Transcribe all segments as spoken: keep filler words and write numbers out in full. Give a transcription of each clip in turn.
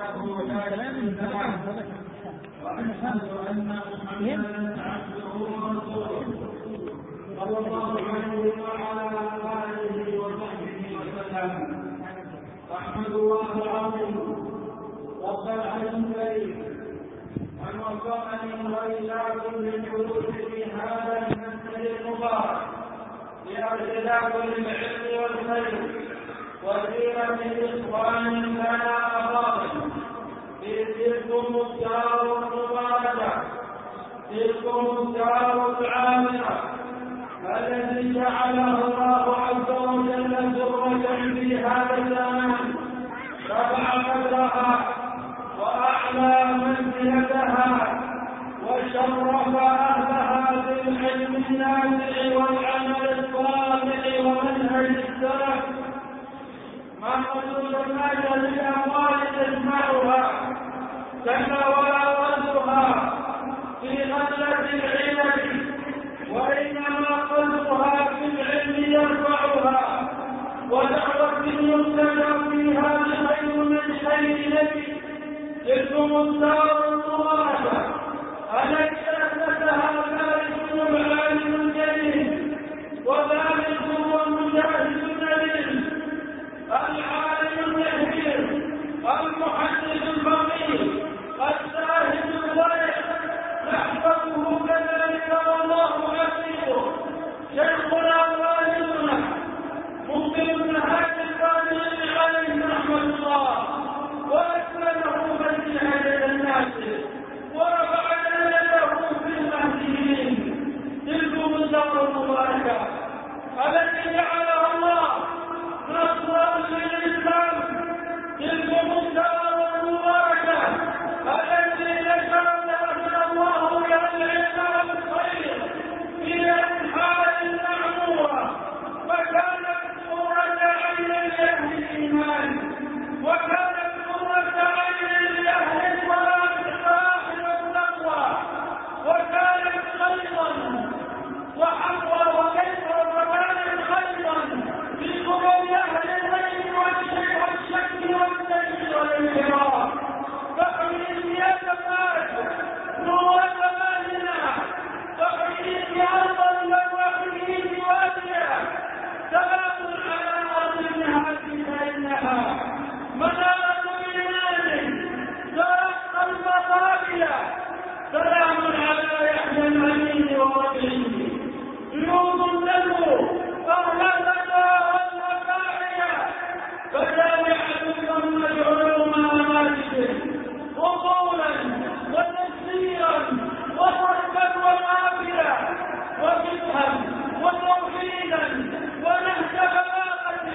وحده لا شريك له وأشهد أن محمدا عبده ورسوله صلى الله عليه وعلى آله وصحبه وسلم. أحمد الله العظيم رب العالمين الكريم أن وفقني وإياكم للحدوث في هذا المسجد المبارك لارتداد العلم والخير وسيرة الإخوان لنا أفاضل. تلكم الدار المباركة، تلكم الدار العامرة التي جعلها الله عز وجل سرة في هذا الزمان، رفع قدرها وأعلى منزلتها وشرف أهلها بالعلم النافع والعمل الصالح ومنهج السلف. محمد الناس للأموال تجمعها كما ولا قلبها في غلة العلم، وإنما قلبها في العلم يرفعها، ودعوة المبتدأ فيها بخير من خير نبي. تلكم الدار المباركة التي أسسها ذلك العالم الجليل وذلك المجاهد النبيل العالم الكبير المحدث الفقيه الزاهد الورع نحفظه كذلك والله حفيظه شيخنا والدنا مقبل بن هادي القادري عليه رحمه الله، وأكمله فسيحا للناس ورفع يده في المهديين. تلكم الدار المباركة التي جعلها الله نصرا للإسلام، تلكم الدار المباركة التي ذكرنا من الله العلم والخير في أنحاء المعمورة، فكانت قرة عين لأهل الإيمان، وكانت قرة عين لأهل الصلاح والتقوى، وكانت خيرا وحقا وكيفا، وكانت خيرا في قلوب أهل الغيب والشك والزيغ والانحراف. فحييت يا زمان نور زماننا، فحييت أرضا وحييت واديا، سلام على أرض النهاية فإنها منارة إيمان زارت قلب طاغية. سلام على يحيى الأمين وربه جنود له أهلكها والمكاحية، فجامعتكم العلوم أماجده وقولا وتفسيرا وصرفا وقافلا وفقها وتوحيدا ونهج بلاغة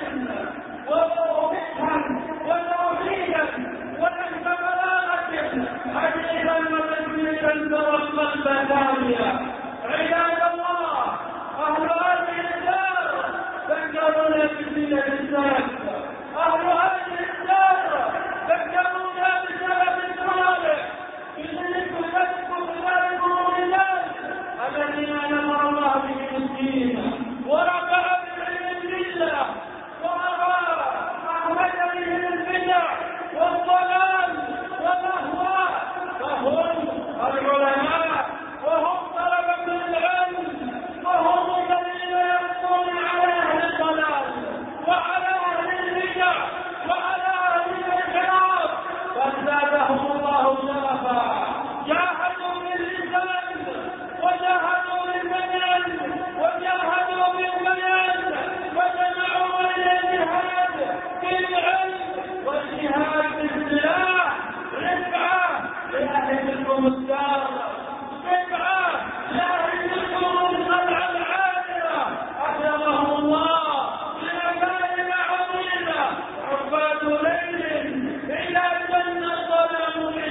وفقها وتوحيدا ونهج بلاغة حديثا وتدبيرا توقى البدايا. عباد الله، أهل هذه الدار ذكرونا بسنة السلف، أهل هذه الدار ذكرونا بسلف الصالح، بذلك تذكر ذلكم الناس الذين نصر الله به مسكينا ورفع بهم لله وأخرج بهم البدع والضلال والاهواء، فهم العلماء وهم طلبة العلم، وهم الذين يقضون على أهل الضلال وعلى أهل البدع وعلى أهل الانحراف، فزادهم الله شرفا. جاهدوا باللسان وجاهدوا بالبيان وجاهدوا بالبيان وجمعوا بين الجهاد بالعلم والجهاد بالسلاح، رفعة لأهلكم الدار، رفعة لأهلكم الخلع العامرة، أكرمهم الله بمكارم عظيمة، عباد ليل إلى جنة ظلموا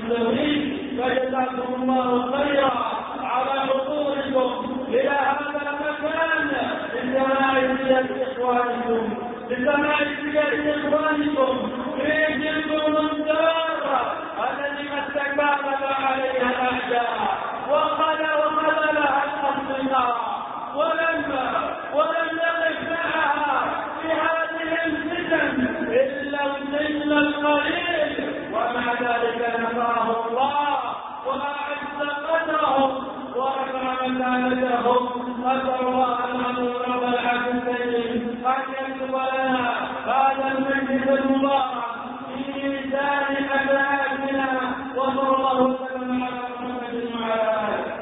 المسلمين، فجزاكم الله خيرا على حضوركم إلى هذا المكان لسماع سير إخوانكم لسماع سير إخوانكم في تلك الدار التي قد تكالب عليها الأعداء وخلى وخذلها الأصدقاء، ولم ولم يقف معها في هذه الفتن إلا الظل القليل، ومع ذلك نصره الله وأعز قدرهم ورفع مكانتهم. نسأل الله العظيم رب العالمين أن يكتب لنا هذا المجلس المبارك في ميزان حسناتنا، وصلى الله وسلم على محمد وعلى آله.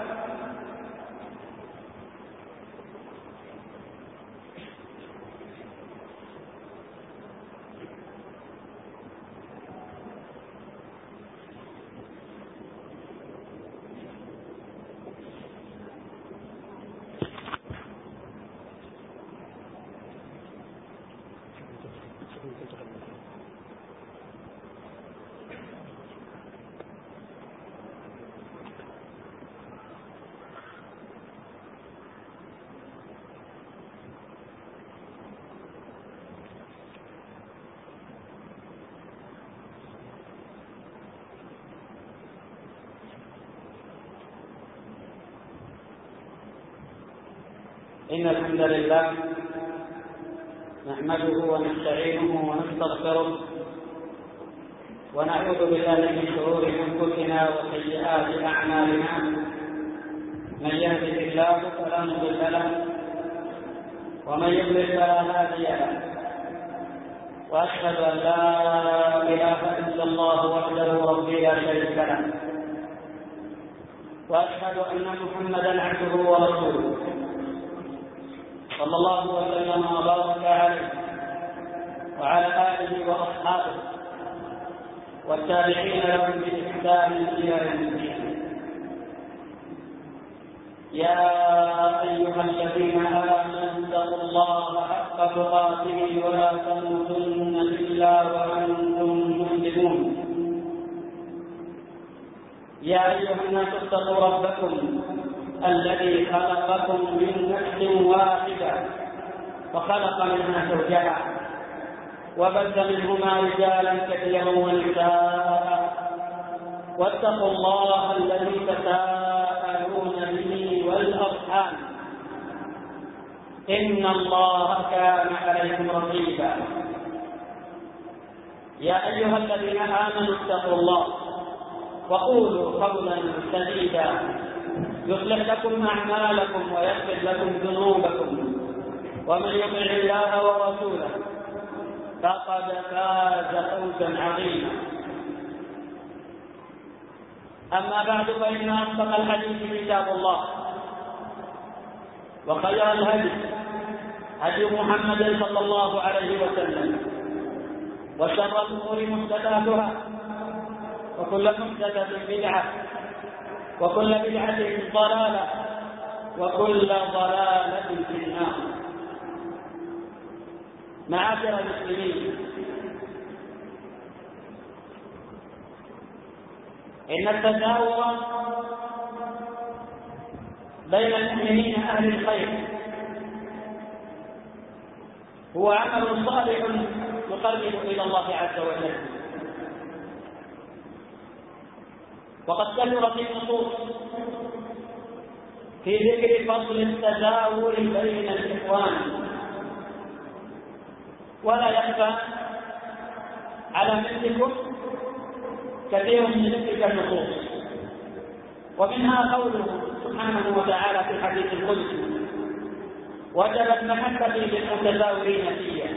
إن الحمد لله نحمده ونستعينه ونستغفره ونعوذ بالله من شرور أنفسنا وسيئات أعمالنا. من يهده الله فلا مضل له ومن يضلل فلا هادي له، وأشهد أن لا إله إلا الله وحده ربي لا شريك له، وأشهد أن محمدا عبده ورسوله صلى الله وسلم وبارك عليه وعلى آله وأصحابه والتابعين لهم بإحسان إلى يوم الدين. يا أيها الذين آمنوا اتقوا الله حق تقاته ولا تموتن إلا وأنتم مسلمون. يا أيها الناس اتقوا ربكم الذي خلقكم من نفس واحدة وخلق منها زوجها وبث منهما رجالا كثيرا ونساء، واتقوا الله الذي تساءلون به والأرحام إن الله كان عليكم رقيبا. يا أيها الذين آمنوا اتقوا الله وقولوا قولا سديدا يصلح لكم أعمالكم ويغفر لكم ذنوبكم، ومن يطع الله ورسوله فقد فاز فوزا عظيما. أما بعد، فإن أصدق الحديث كتاب الله، وخير الهدي هدي محمد صلى الله عليه وسلم، وشر الأمور محدثاتها، وكل محدثة بدعة، وكل بدعة ضلالة، وكل ضلالة في النار. معاشر المسلمين، إن التزاور بين المؤمنين أهل الخير هو عمل صالح يقرب إلى الله عز وجل، وقد كثر في النصوص في ذكر فضل التزاور بين الإخوان، ولا يخفى على مثلكم كثير من تلك النصوص، ومنها قوله سبحانه وتعالى في الحديث القدسي: وجبت محبتي للمتزاورين فيها.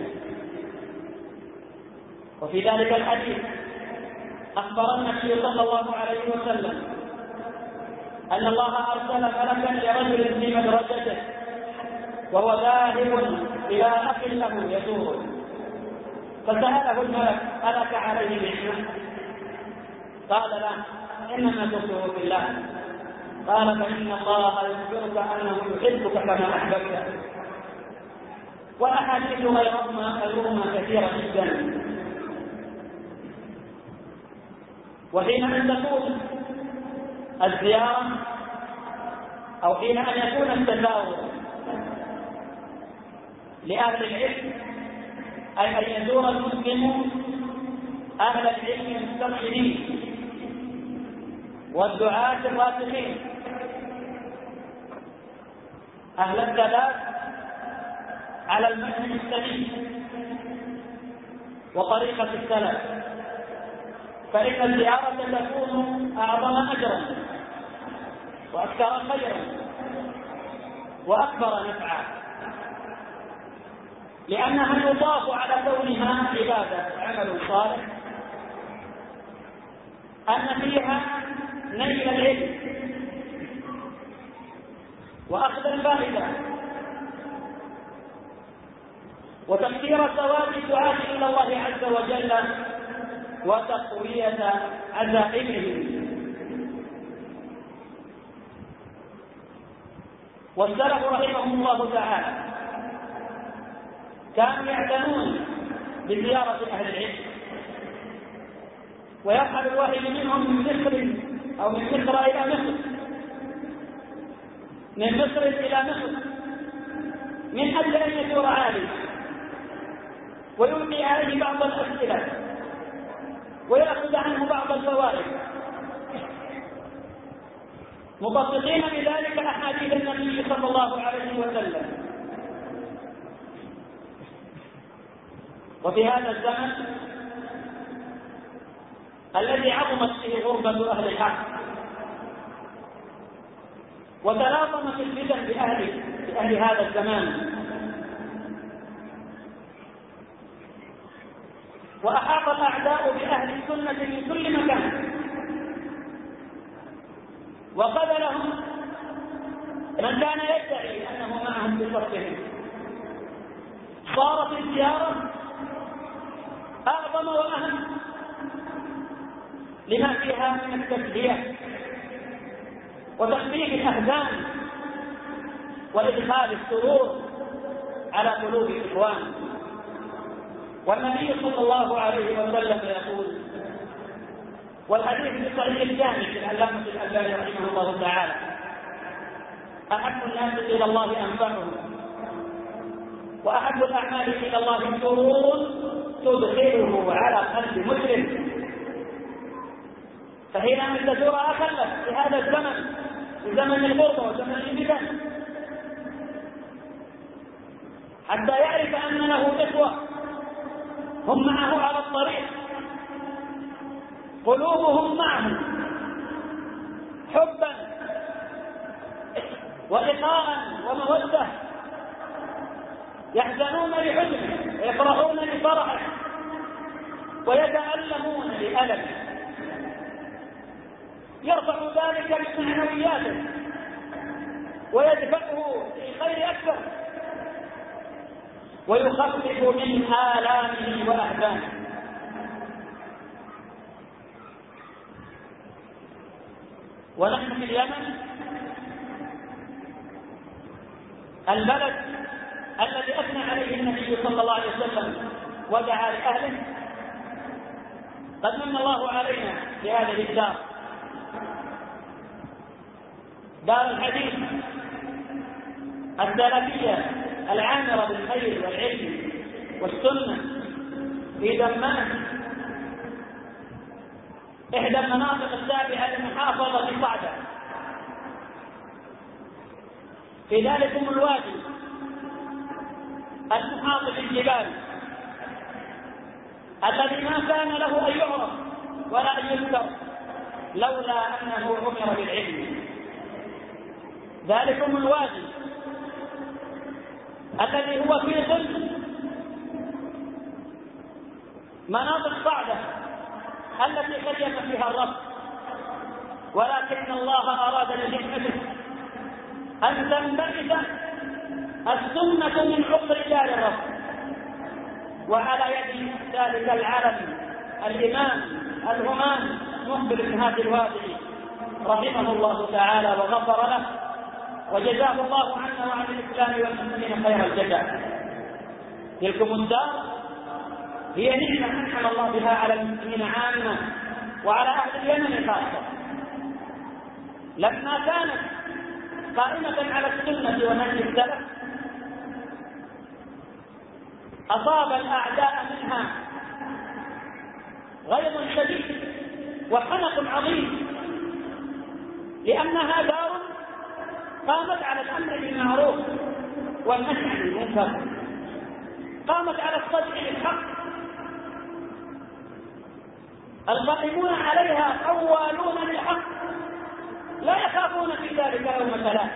وفي ذلك الحديث أخبر النبي صلى الله عليه وسلم أن الله أرسل ملكا لرجل في مدرسته وهو ذاهب إلى أخ له يزوره، فسأله الملك: ألك عليه نعمة؟ قال: لا، إنما تؤمن بالله. قال: فإن الله يخبرك أنه يحبك كما أحببته. والأحاديث غيرهما غيرهما كثيرة جدا. وحين أن تكون الزيارة أو حين أن يكون التزاور لأهل العلم، أي أن يزور المسلم أهل العلم المسترشدين والدعاة الراسخين أهل الثبات على المنهج السليم وطريقة السلف، فإن الزيارة تكون أعظم أجرا وأكثر خيرا وأكبر نفعا، لأنها يضاف على كونها عبادة عمل صالح أن فيها نيل العلم وأخذ الفائدة وتكثير ثواب الدعاة إلى الله عز وجل وتقوية عزائمهم. والسلف رحمهم الله تعالى كانوا يعتنون بزيارة أهل العلم، ويرحل الواحد منهم من مصر أو من مصر إلى مصر، من مصر إلى مصر، من أجل أن يزور عالم ويلقي عليه بعض الأسئلة ويأخذ عنه بعض الفوائد، مطبقين بذلك أحاديث النبي صلى الله عليه وسلم. وفي هذا الزمن الذي عظمت فيه غربة أهل الحق وتلاطمت الفتن بأهل بأهل هذا الزمان، وأحاط الأعداء بأهل السنة من كل مكان، وقبلهم من كان يدعي أنه معهم بصرفهم، صارت الزيارة أعظم وأهم لما فيها من التسلية وتخفيف الأحزان وإدخال السرور على قلوب الإخوان. والنبي صلى الله عليه وسلم يقول، والحديث في صحيح الجامع للعلامة الألباني رحمه الله تعالى: أحب الناس إلى الله أنفعهم، وأحب الأعمال إلى الله سرور تدخله على قلب مسلم. فحين أن تزور أخلك في هذا الزمن، في زمن الغربة وزمن الفتن، حتى يعرف أن له إخوة هم معه على الطريق، قلوبهم معه حبا وإخاء ومودة، يحزنون لحزنه ويفرحون لفرحه ويتألمون لألمه، يرفع ذلك من معنوياته ويدفعه للخير أكثر ويخفف من آلامه وأحزانه. ونحن في اليمن البلد الذي أثنى عليه النبي صلى الله عليه وسلم ودعا لأهله، قد من الله علينا بهذه الدار، دار الحديث السلفية العامرة بالخير والعلم والسنة في دمام، إحدى المناطق التابعة لمحافظة صعدة في ذلكم الوادي المحاط بالجبال الذي ما كان له أن يعرف ولا أن يذكر لولا أنه عمر بالعلم. ذلكم الوادي الذي هو في ظل مناطق صعدة التي خيم فيها الرب، ولكن الله أراد لحكمته أن تنبعث السنة من عقر دار الرب، وعلى يد ذلك العالم الإمام الهمام مخبر بن هادي الوادي رحمه الله تعالى وغفر له وجزاه الله عنا وعن الإسلام والمسلمين خير الجزاء. تلكم الدار هي نعمة أنعم الله بها على المسلمين عامة وعلى أهل اليمن خاصة لما كانت قائمة على السنة ومنهج السلف أصاب الأعداء منها غيظ شديد وحنق عظيم، لأنها دار قامت على الأمر بالمعروف والنهي عن المنكر، قامت على الصدق بالحق، القائمون عليها قوالون بالحق لا يخافون في ذلك لومة لائم،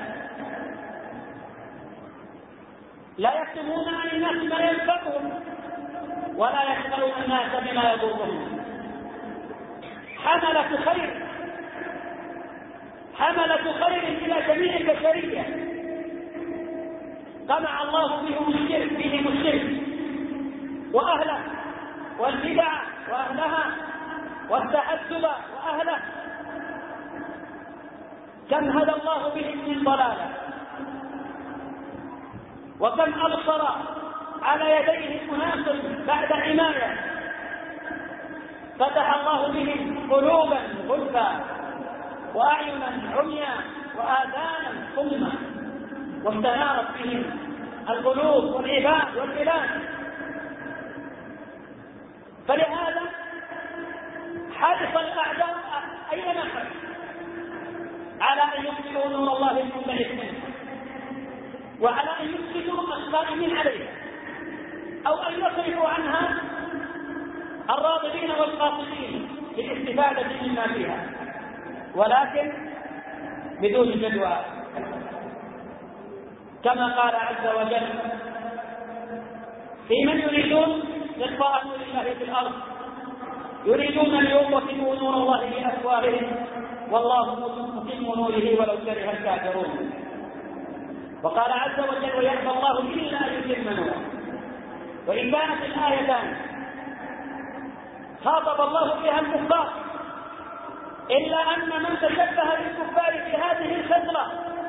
لا يكتمون عن الناس ما ينفعهم ولا يخبرون الناس بما يضرهم، حملة خير حملة خير إلى جميع البشرية قمع الله بهم الشرك بهم الشرك وأهله والبدع وأهلها والتعذب وأهله، كم هدى الله بهم من ضلاله وكم أبصر على يديه أناس بعد عناية فتح الله بهم قلوبا غلفا وأعينا عميا وآذانا صما واستنارت بهم القلوب والعباد والبلاد. فلهذا حرص الأعداء أينما حرص على أن يطفئوا نور الله المنبعث منه وعلى أن يفسدوا القائمين عليها أو أن يصرفوا عنها الراغبين والقاصدين للاستفادة مما فيها، ولكن بدون جدوى، كما قال عز وجل في من يريدون إطفاء نور الله في الأرض يريدون أن يطفئوا نور الله بأفواههم والله متم نوره ولو كره الكافرون. وقال عز وجل ويأبى الله إلا أن يتم نوره. وإن كانت الآيتان خاطب الله فيها الكفار إلا أن من تشبه بالكفار في هذه الفترة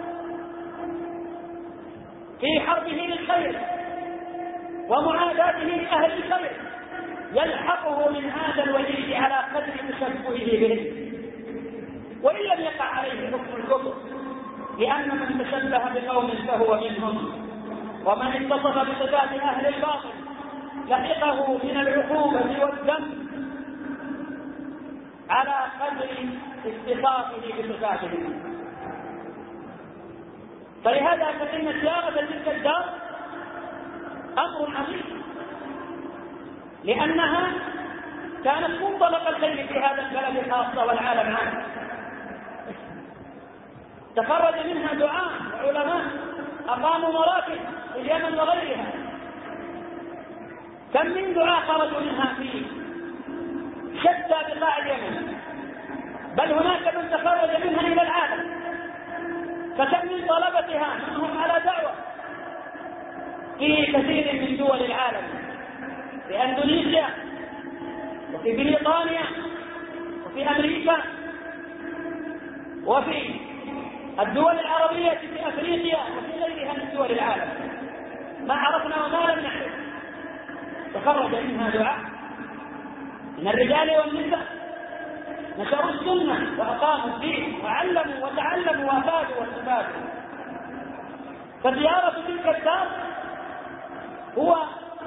في حربه للخير ومعاداته لأهل الخير يلحقه من هذا الوعيد على قدر تشبهه به، وإن لم يقع عليه حكم الكفر، لأن من تشبه بقوم فهو منهم، ومن اتصف بصفات أهل الباطل لحقه من العقوبة والذنب على قدر اتصافه بصفاتهم. فلهذا فإن صياغة تلك الدار أمر عظيم، لأنها كانت منطلق الخير في هذا البلد خاصة والعالم عامة. تخرج منها دعاة وعلماء أقاموا مراكز في اليمن وغيرها، كم من دعاة خرجوا منها في شتى بقاع اليمن، بل هناك من تخرج منها إلى العالم، فكم من طلبتها منهم على دعوة في كثير من دول العالم، في أندونيسيا وفي بريطانيا وفي أمريكا وفي الدول العربية في أفريقيا وفي غيرها من دول العالم، ما عرفنا وما لم نعرف تخرج منها دعاء من الرجال والنساء نشروا السنة وأقاموا الدين وعلموا وتعلموا وأفادوا واستفادوا. فزيارة تلك الدار هو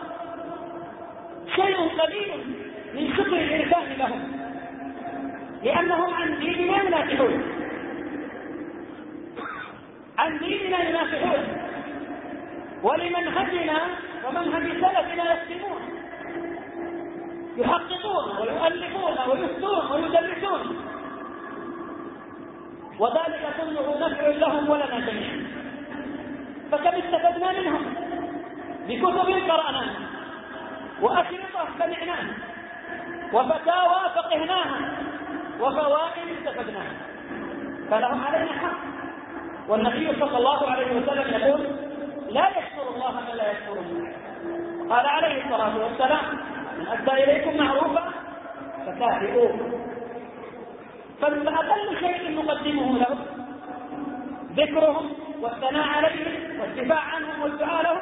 شيء قليل من شكر الإنسان لهم، لأنهم عن ديننا ينافحون عن ديننا ينافحون ولمنهجنا ومنهج سلفنا يخدمون، يحققون ويؤلفون ويفتون ويدرسون، وذلك كله نفع لهم ولنا جميعا. فكم استفدنا منهم بكتب قرأناها وأشرطة سمعناها وفتاوى فقهناها وفوائد استفدناها، فلهم علينا حق. والنبي صلى الله عليه وسلم يقول لا يشكر الله من لا يشكر الناس، قال عليه الصلاة والسلام من أدى إليكم معروفا فكافئوه. فأقل شيء نقدمه له ذكرهم والثناء عليهم والدفاع عنهم والدعاء لهم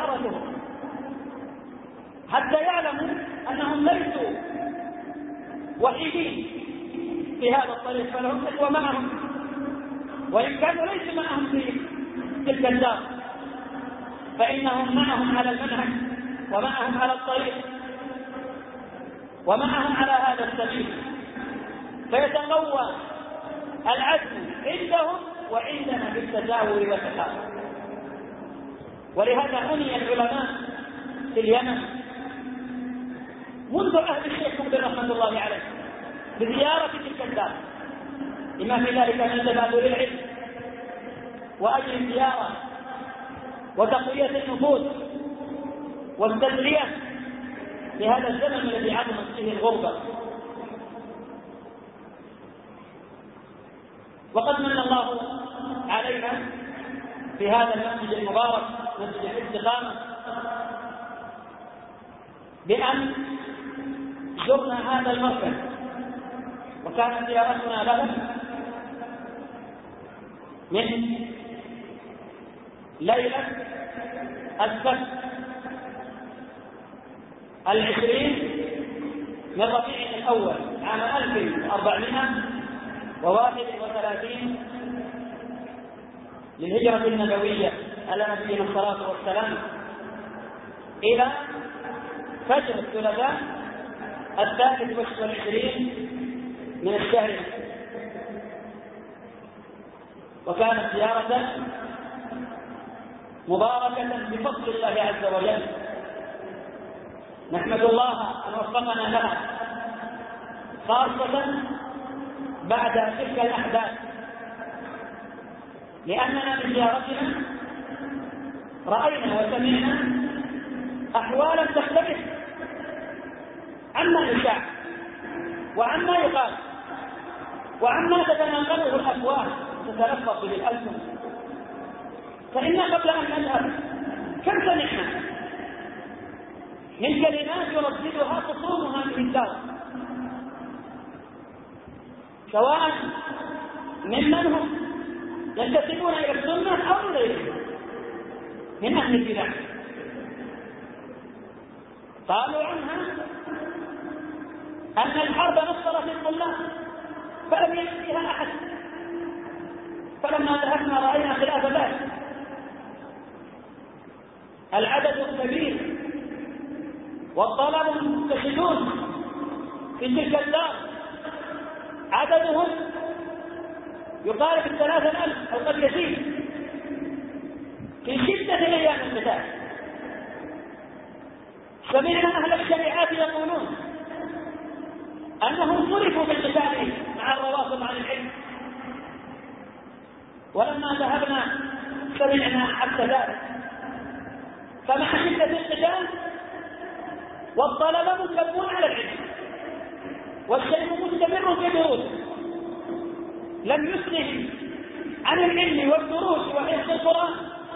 وزيارتهم، حتى يعلموا أنهم ليسوا وحيدين في هذا الطريق، فلهم إخوة معهم وإن كانوا ليسوا معهم في تلك الدار، فإنهم معهم على المنهج ومعهم على الطريق ومعهم على هذا السبيل، فيتقوى العزم عندهم وعندنا بالتزاور والتحاور. ولهذا عني العلماء في اليمن منذ عهد الشيخ مقبل رحمة الله عليه بزيارة تلك الدار، لما في ذلك من تبادل العلم وأجل الزيارة وتقوية النفوس والتسلية في هذا الزمن الذي عظمت فيه الغربة. وقد من الله علينا في هذا المسجد المبارك مسجد الاستقامة بأن زرنا هذا المركز، وكانت زيارتنا له من ليلة السبت العشرين من ربيع الأول عام ألف وأربعمائة وواحد وثلاثين للهجرة النبوية على نبينا الصلاة والسلام إلى فجر الثلاثاء الثالث والعشرين من الشهر، وكانت زيارة مباركة بفضل الله عز وجل، نحمد الله أن وفقنا لها، خاصة بعد تلك الأحداث، لأننا بزيارتنا رأينا وسمعنا أحوالا تختلف عما يشاع وعما يقال وعما تتناقله الأفواه تتلفظ به الألسن. فإن قبل أن نذهب كم سمعنا من كلمات يرددها خصوم هذه الدار، سواء ممن هم ينتسبون إلى السنة أو غيرهم من أهل البدع، قالوا عنها أن الحرب نصرت الطلاب فلم يأتي بها أحد، فلما ذهبنا رأينا خلاف ذلك، العدد الكبير والطلبة المنتشرون في تلك الدار عددهم يقارب الثلاثة ألف أو قد يزيد في شدة أيام القتال. سمعنا أهل الشريعات يقولون أنهم صرفوا بالقتال مع الروافض عن العلم، ولما ذهبنا سمعنا عكس ذلك، فمع شدة القتال والطلبة منكبون على العلم والشيخ مستمر في دروسه لم يسلم عن العلم والدروس وحفظ القرآن،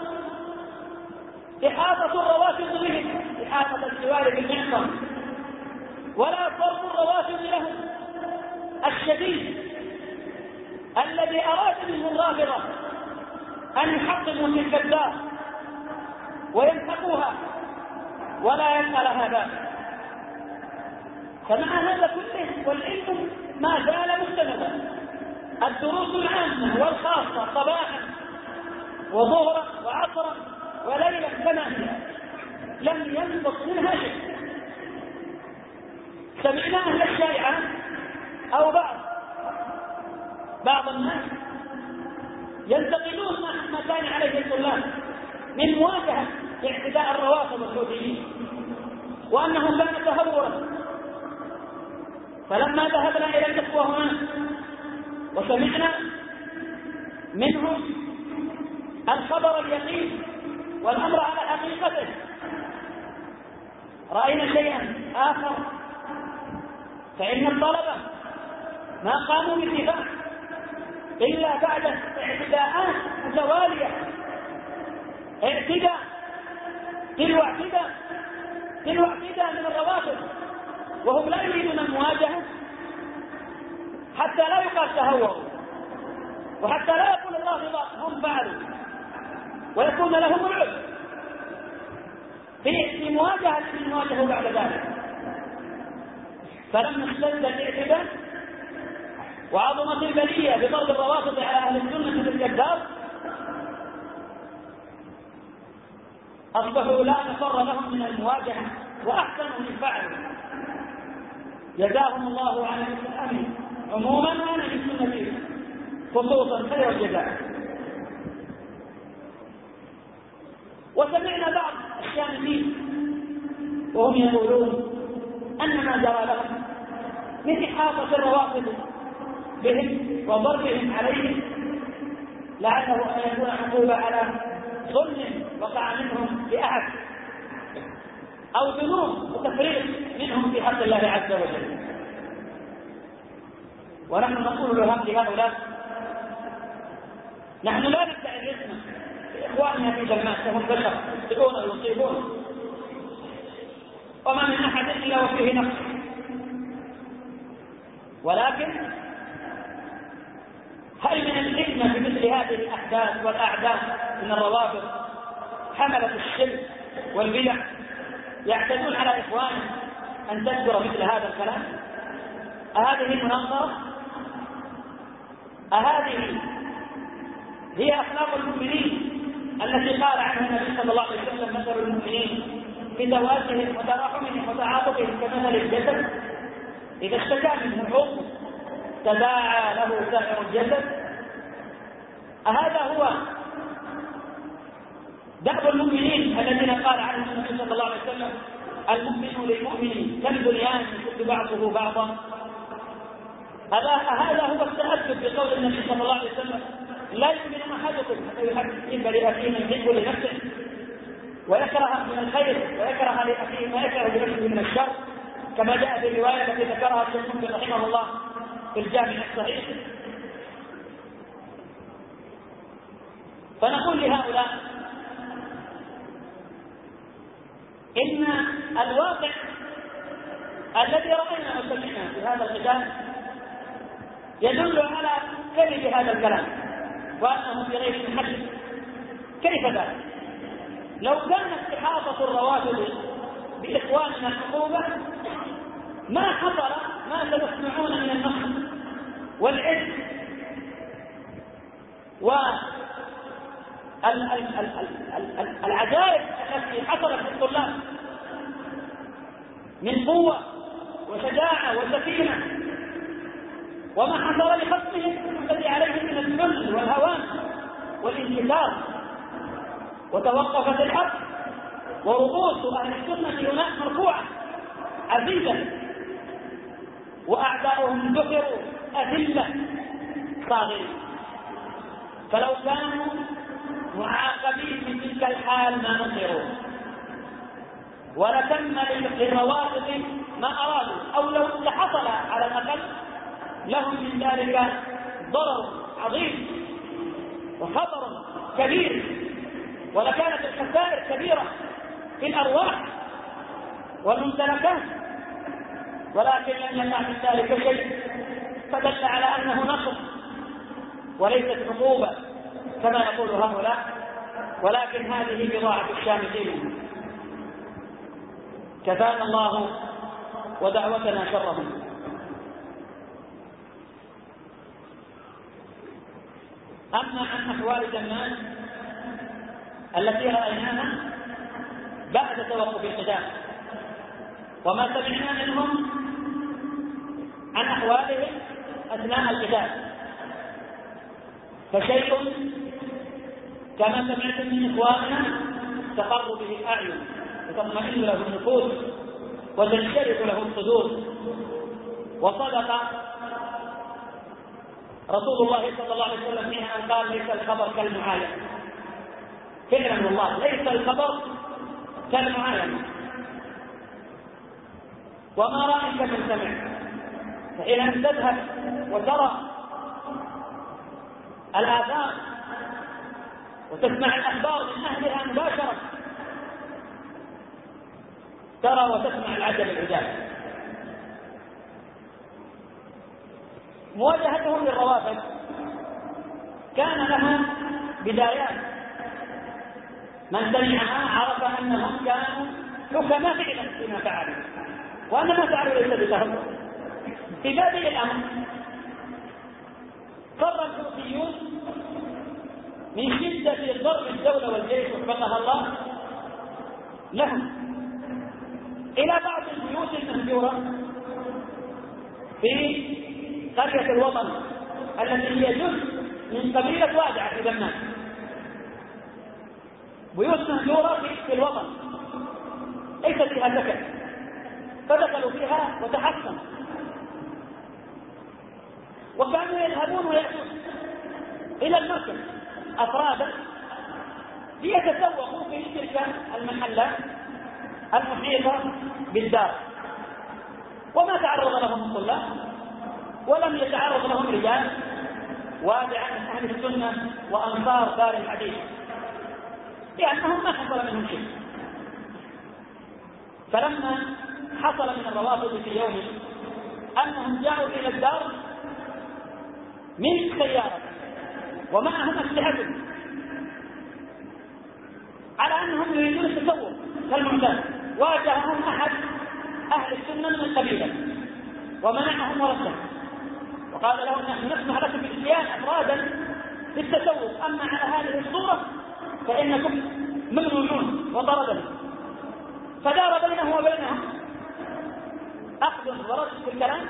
إحاطة الروافض بهم إحاطة السوار بالمعصم، ولا فرض الروافض لهم الشديد الذي أراد منه الرافضة أن يحطموا تلك الدار ويمحقوها ولا يبقى لها باب. فمع هذا كله والعلم ما زال مستمرا، الدروس العامة والخاصة صباحا وظهرا وعصرا وليلا كما هي لم ينقص منها شيء. سمعنا أهل الشريعة أو بعض بعض الناس ينتقلون ما كان عليه الطلاب من مواجهة اعتداء الروافض الحوثيين وأنه كان تهورا. فلما ذهبنا إلى الإخوة هناك وسمعنا منهم الخبر اليقين والأمر على حقيقته، رأينا شيئا آخر، فإن الطلبة ما قاموا بالدفاع إلا بعد اعتداءات متوالية، اعتداء تلو اعتداء تلو اعتداء من الروافض، وهم لا يريدون المواجهة حتى لا يقال تهوروا وحتى لا يكون الرافضة هم فعلوا ويكون لهم العذر في مواجهة من واجهوا بعد ذلك. فلما اشتد الاعتداء وعظمت البلية بضرب الروافض على أهل السنة في الكذاب أصبحوا لا مفر لهم من المواجهة وأحسنوا من فعلوا. جزاهم الله عن الإسلام عموما وعن السنة خصوصا خير الجزاء. وسمعنا بعض الشاملين وهم يقولون أن ما جرى لهم من إحاطة الروافض بهم وضربهم عليهم لعله أن يكون عقوبة على ظلم وقع منهم بأحد أو ذنوب وتفريط منهم في حق الله عز وجل. ونحن نقول لهؤلاء نحن لا ندعي الاسم لإخواننا في جماعة، هم بشر يخطئون ويصيبون وما من أحد إلا وفيه نقص، ولكن هل من الحكمة في مثل هذه الأحداث والأعداء من الروابط حملة الشرك والبدع يعتدون على إخوانهم أن تذكر مثل هذا الكلام؟ أهذه مناظرة؟ أهذه هي أخلاق المؤمنين التي قال عنها النبي صلى الله عليه وسلم مثل المؤمنين في توادهم وتراحمهم وتعاطفهم كمثل الجسد إذا اشتكى منه عضو تداعى له سائر الجسد؟ أهذا هو دأب المؤمنين الذين قال عنهم النبي صلى الله عليه وسلم المؤمن للمؤمن كالبنيان يشد بعضه بعضا؟ هذا هو التأسف بقول النبي صلى الله عليه وسلم لا يؤمن أحدكم حتى يحب لأخيه ما يحب لنفسه ويكره من الخير ويكره لأخيه ما يكره لنفسه من الشر، كما جاء في الرواية التي ذكرها الشيخ مسلم رحمه الله في الجامع الصحيح. فنقول لهؤلاء إن الواقع الذي رأينا وسمعنا في هذا القتال يدل على كذب هذا الكلام وأنه في غير محل. كيف ذلك؟ لو كانت إحاطة الروافض بإخواننا العقوبة ما حصل ما تسمعون من النصر والعز والعجائب التي حصلت للطلاب من قوة وشجاعة وسكينة، وما حصل لخصمهم الذي عليهم من الذل والهوان والانكسار، وتوقفت الحق ورؤوس أهل السنة هناك مرفوعة عزيزة وأعداؤهم دحروا أذلة صاغرين. فلو كانوا معاقبين من تلك الحال ما نصروا ولتم للروافض ما أرادوا، أو لو حصل على الأقل لهم من ذلك ضرر عظيم وخطر كبير، ولكانت الخسائر كبيرة في الأرواح والممتلكات، ولكن لم يقع من ذلك شيء، فدل على أنه نصر وليست عقوبة كما يقول هؤلاء، ولكن هذه بضاعة الشامتين. كفانا الله ودعوتنا شرهم. أما عن أحوال دمام التي رأيناها بعد توقف القتال وما سمعنا منهم عن أحوالهم أثناء القتال، فشيء كما سمعتم من إخواننا تقر به الأعين وتطمئن له النفوس وتنشرح له الصدور. وصدق رسول الله صلى الله عليه وسلم حين أن قال ليس الخبر كالمعاينة. فعلا والله ليس الخبر كالمعاينة. وما رأيك من سمع؟ فحين أن تذهب وترى الآثار وتسمع الأخبار من أهلها مباشرة ترى وتسمع العجب العجاب. مواجهتهم للروافض كان لها بدايات، من سمعها عرف أنهم كانوا حكماء فعلا فيما فعلوا، وأن ما فعلوا ليس بسهل، في بادئ الأمر فر الحوثيون من شدة ضرب الدولة والجيش وفقها الله لهم إلى بعض البيوت المهجورة في قرية الوطن التي هي جزء من قبيلة وادعة في دمام، بيوت مهجورة في الوطن ليس فيها سكن، فدخلوا فيها وتحصنوا، وكانوا يذهبون ويأتون إلى المركز أفرادا ليتسوقوا في تلك المحلات المحيطة بالدار، وما تعرض لهم الطلاب ولم يتعرض لهم رجال وادعا من أهل السنة وأنصار دار الحديث، لأنهم ما حصل منهم شيء. فلما حصل من الروافض في يوم أنهم جاءوا إلى الدار من سيارة ومعهم أسلحتهم على أنهم يريدون التسوق كالمعتاد، واجههم أحد أهل السنة من القبيلة ومنعهم ورسلهم وقال لهم نحن نسمح لكم بالاتيان أفرادا للتسوق، أما على هذه الصورة فإنكم ممنوعون، وطردهم. فدار بينه وبينهم أخذ ورد في الكلام.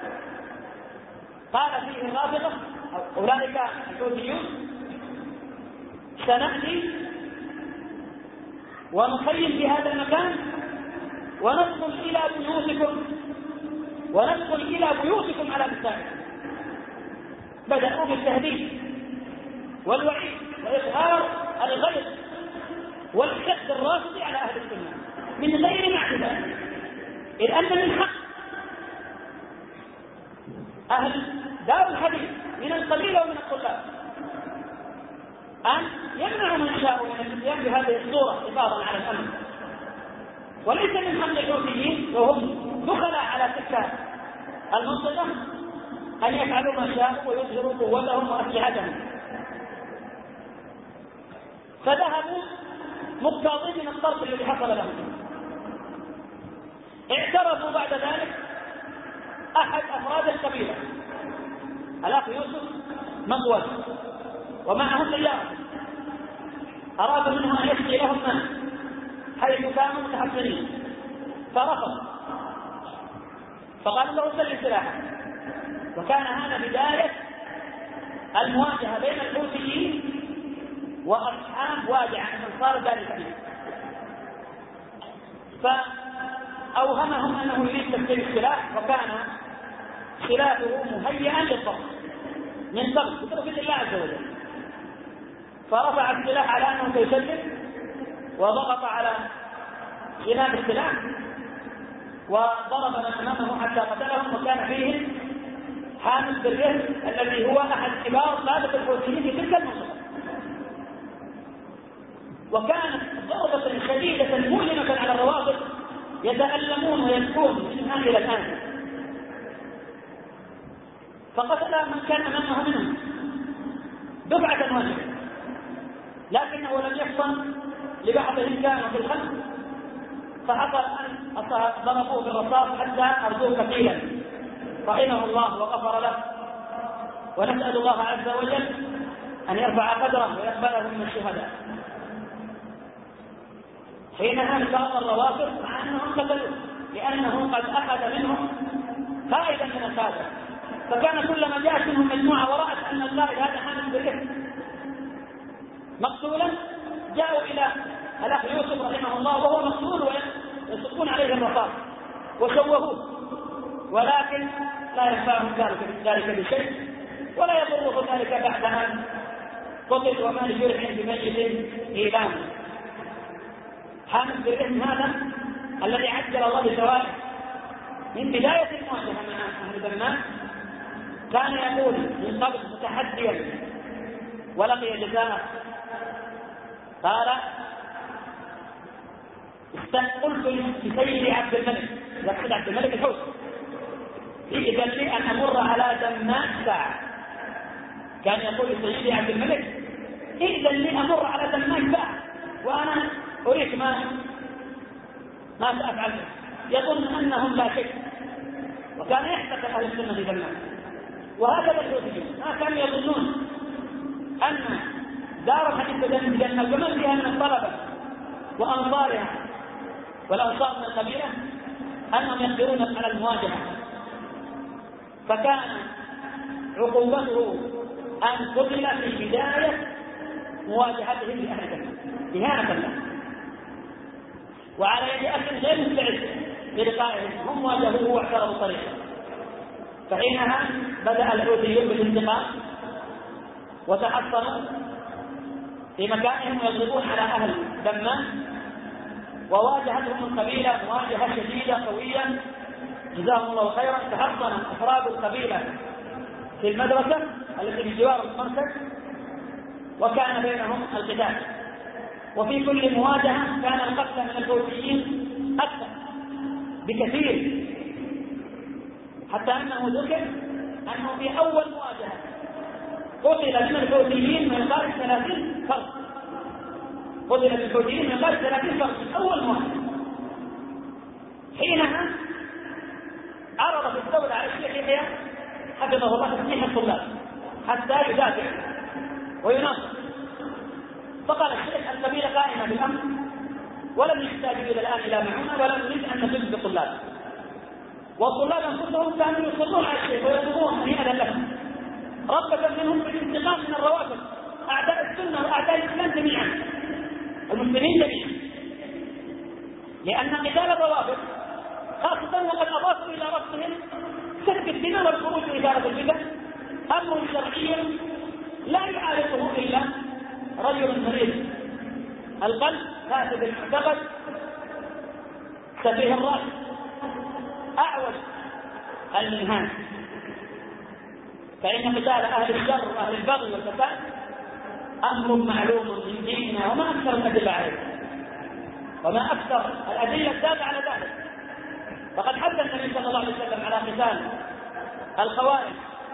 قال فيه الرافضة أولئك الحوثيون سنأتي ونخيم في هذا المكان وندخل إلى بيوتكم وندخل إلى بيوتكم على مساجد. بدأوا بالتهديد والوعيد وإظهار الغيظ والحقد الرافض على أهل السنة من غير معتدى، إذ أن من حق أهل دار الحديث من القبيلة ومن الطلاب أن يمنعوا من شاءوا من الاتيان بهذه الصورة حفاظا على الأمن، وليس من حق الحوثيين وهم دخل على تلك المنطقة أن يفعلوا ما شاءوا ويظهروا قوتهم وأسلحتهم. فذهبوا مقتاضين من الطرف الذي حصل لهم. اعترفوا بعد ذلك أحد أفراد القبيلة الأخ يوسف مقود ومعهم سيارة، أراد منهم أن يسقي لهم ماء حيث كانوا متحصنين، فرفض فقال له سلم سلاحك. وكان هذا بداية المواجهة بين الحوثيين وأصحاب وادعة أنصار دار الحديث. فأوهمهم أنه يريد تسليم السلاح، وكان خلافه مهيئا للضغط من ضغط بتوفيق الله عز وجل، فرفع السلاح على أنه سيسلم وضغط على خلاف السلاح وضرب من أمامه حتى قتلهم، وكان فيهم حامد بالرهن الذي هو أحد كبار قادة الحوثيين في تلك المنطقة. وكانت ضربة شديدة مؤلمة على الروافض يتألمون ويبكون منها إلى الآن. فقتل من كان أمامه منهم دفعة واحدة، لكنه لم يحصن لبعضهم كانوا في الخلف، فحصل أن ضربوه بالرصاص حتى أرجوه كثيرا رحمه الله وغفر له. ونسأل الله عز وجل أن يرفع قدره ويقبله من الشهداء. حينها انتهى الروافض مع أنهم قتلوه، لأنه قد أخذ منهم قائدا من القادة، فكان كلما جاءت منهم مجموعة ورأت أن القائد هذا حامل بالرهن مقتولا جاءوا إلى الأخ يوسف رحمه الله وهو مقتول ويصفون عليه الرصاص وشوهوه، ولكن لا ينفعهم ذلك بشيء ولا يضره ذلك بعد أن قتل وما لجرح بميت إيلام. حامل بالرهن هذا الذي عجل الله بثوابه من بداية المواجهة مع أهل دمام كان يقول من قبل متحديا ولقي جزاءه، قال قلت لسيدي عبد الملك، يقصد عبد الملك الحوثي، إذن لي أن أمر على دمام ساعة. كان يقول لسيدي عبد الملك إذن لي أمر على دمام ساعة وأنا أريد ما ما سأفعل. يظن أنهم لا شيء، وكان يحتقر أهل السنة في ذمه. وهكذا الحوثيون ما كانوا يظنون أن دار الحديث الجنة ومن فيها من الطلبة وأنصارها والأنصار من القبيلة أنهم يقدرون على المواجهة، فكان عقوبته أن قتل في بداية مواجهتهم لأهل الجنة إهانة له، وعلى يد أهل غير مستعد للقائهم هم واجهوه واعترضوا طريقه. فحينها بدأ الحوثيون بالانتقام وتحصنوا في مكانهم ويضربون على أهل دمام، وواجهتهم القبيلة مواجهة شديدة قوية جزاهم الله خيرا. تحصن أفراد القبيلة في المدرسة التي بجوار المركز وكان بينهم القتال، وفي كل مواجهة كان القتل من الحوثيين أكثر بكثير، حتى أنه ذكر أنه في أول مواجهة قتل من الحوثيين من قارب ثلاثين فرد، قتل من الحوثيين من قارب ثلاثين فرد في أول مواجهة. حينها عرضت الدولة على الشيخ يحيى حفظه الله تسميح الطلاب حتى يدافع ويناصر، فقال الشيخ القبيلة قائمة بالأمر ولم يحتاجوا إلى الآن إلى معونة ولم نريد أن نجد بالطلاب، والطلاب أنفسهم كانوا يصرون على الشيخ ويطلبون أن يأذن لهم رغبة منهم في الانتقام من الروافض أعداء السنة وأعداء الإسلام جميعا المسلمين جميعا، لأن قتال الروافض خاصة وقد أضافوا إلى رفضهم سفك الدماء والخروج وإدارة الفتن أمر شرعي لا يعارضه إلا رجل مريض القلب فاسد المعتقد سفيه الرأس أعوج المنهاج. فإن قتال أهل الشر وأهل البغي والفساد أمر معلوم من ديننا، وما أكثر الأدلة عليه وما أكثر الأدلة الدالة على ذلك. فقد حث النبي صلى الله عليه وسلم على قتال الخوارج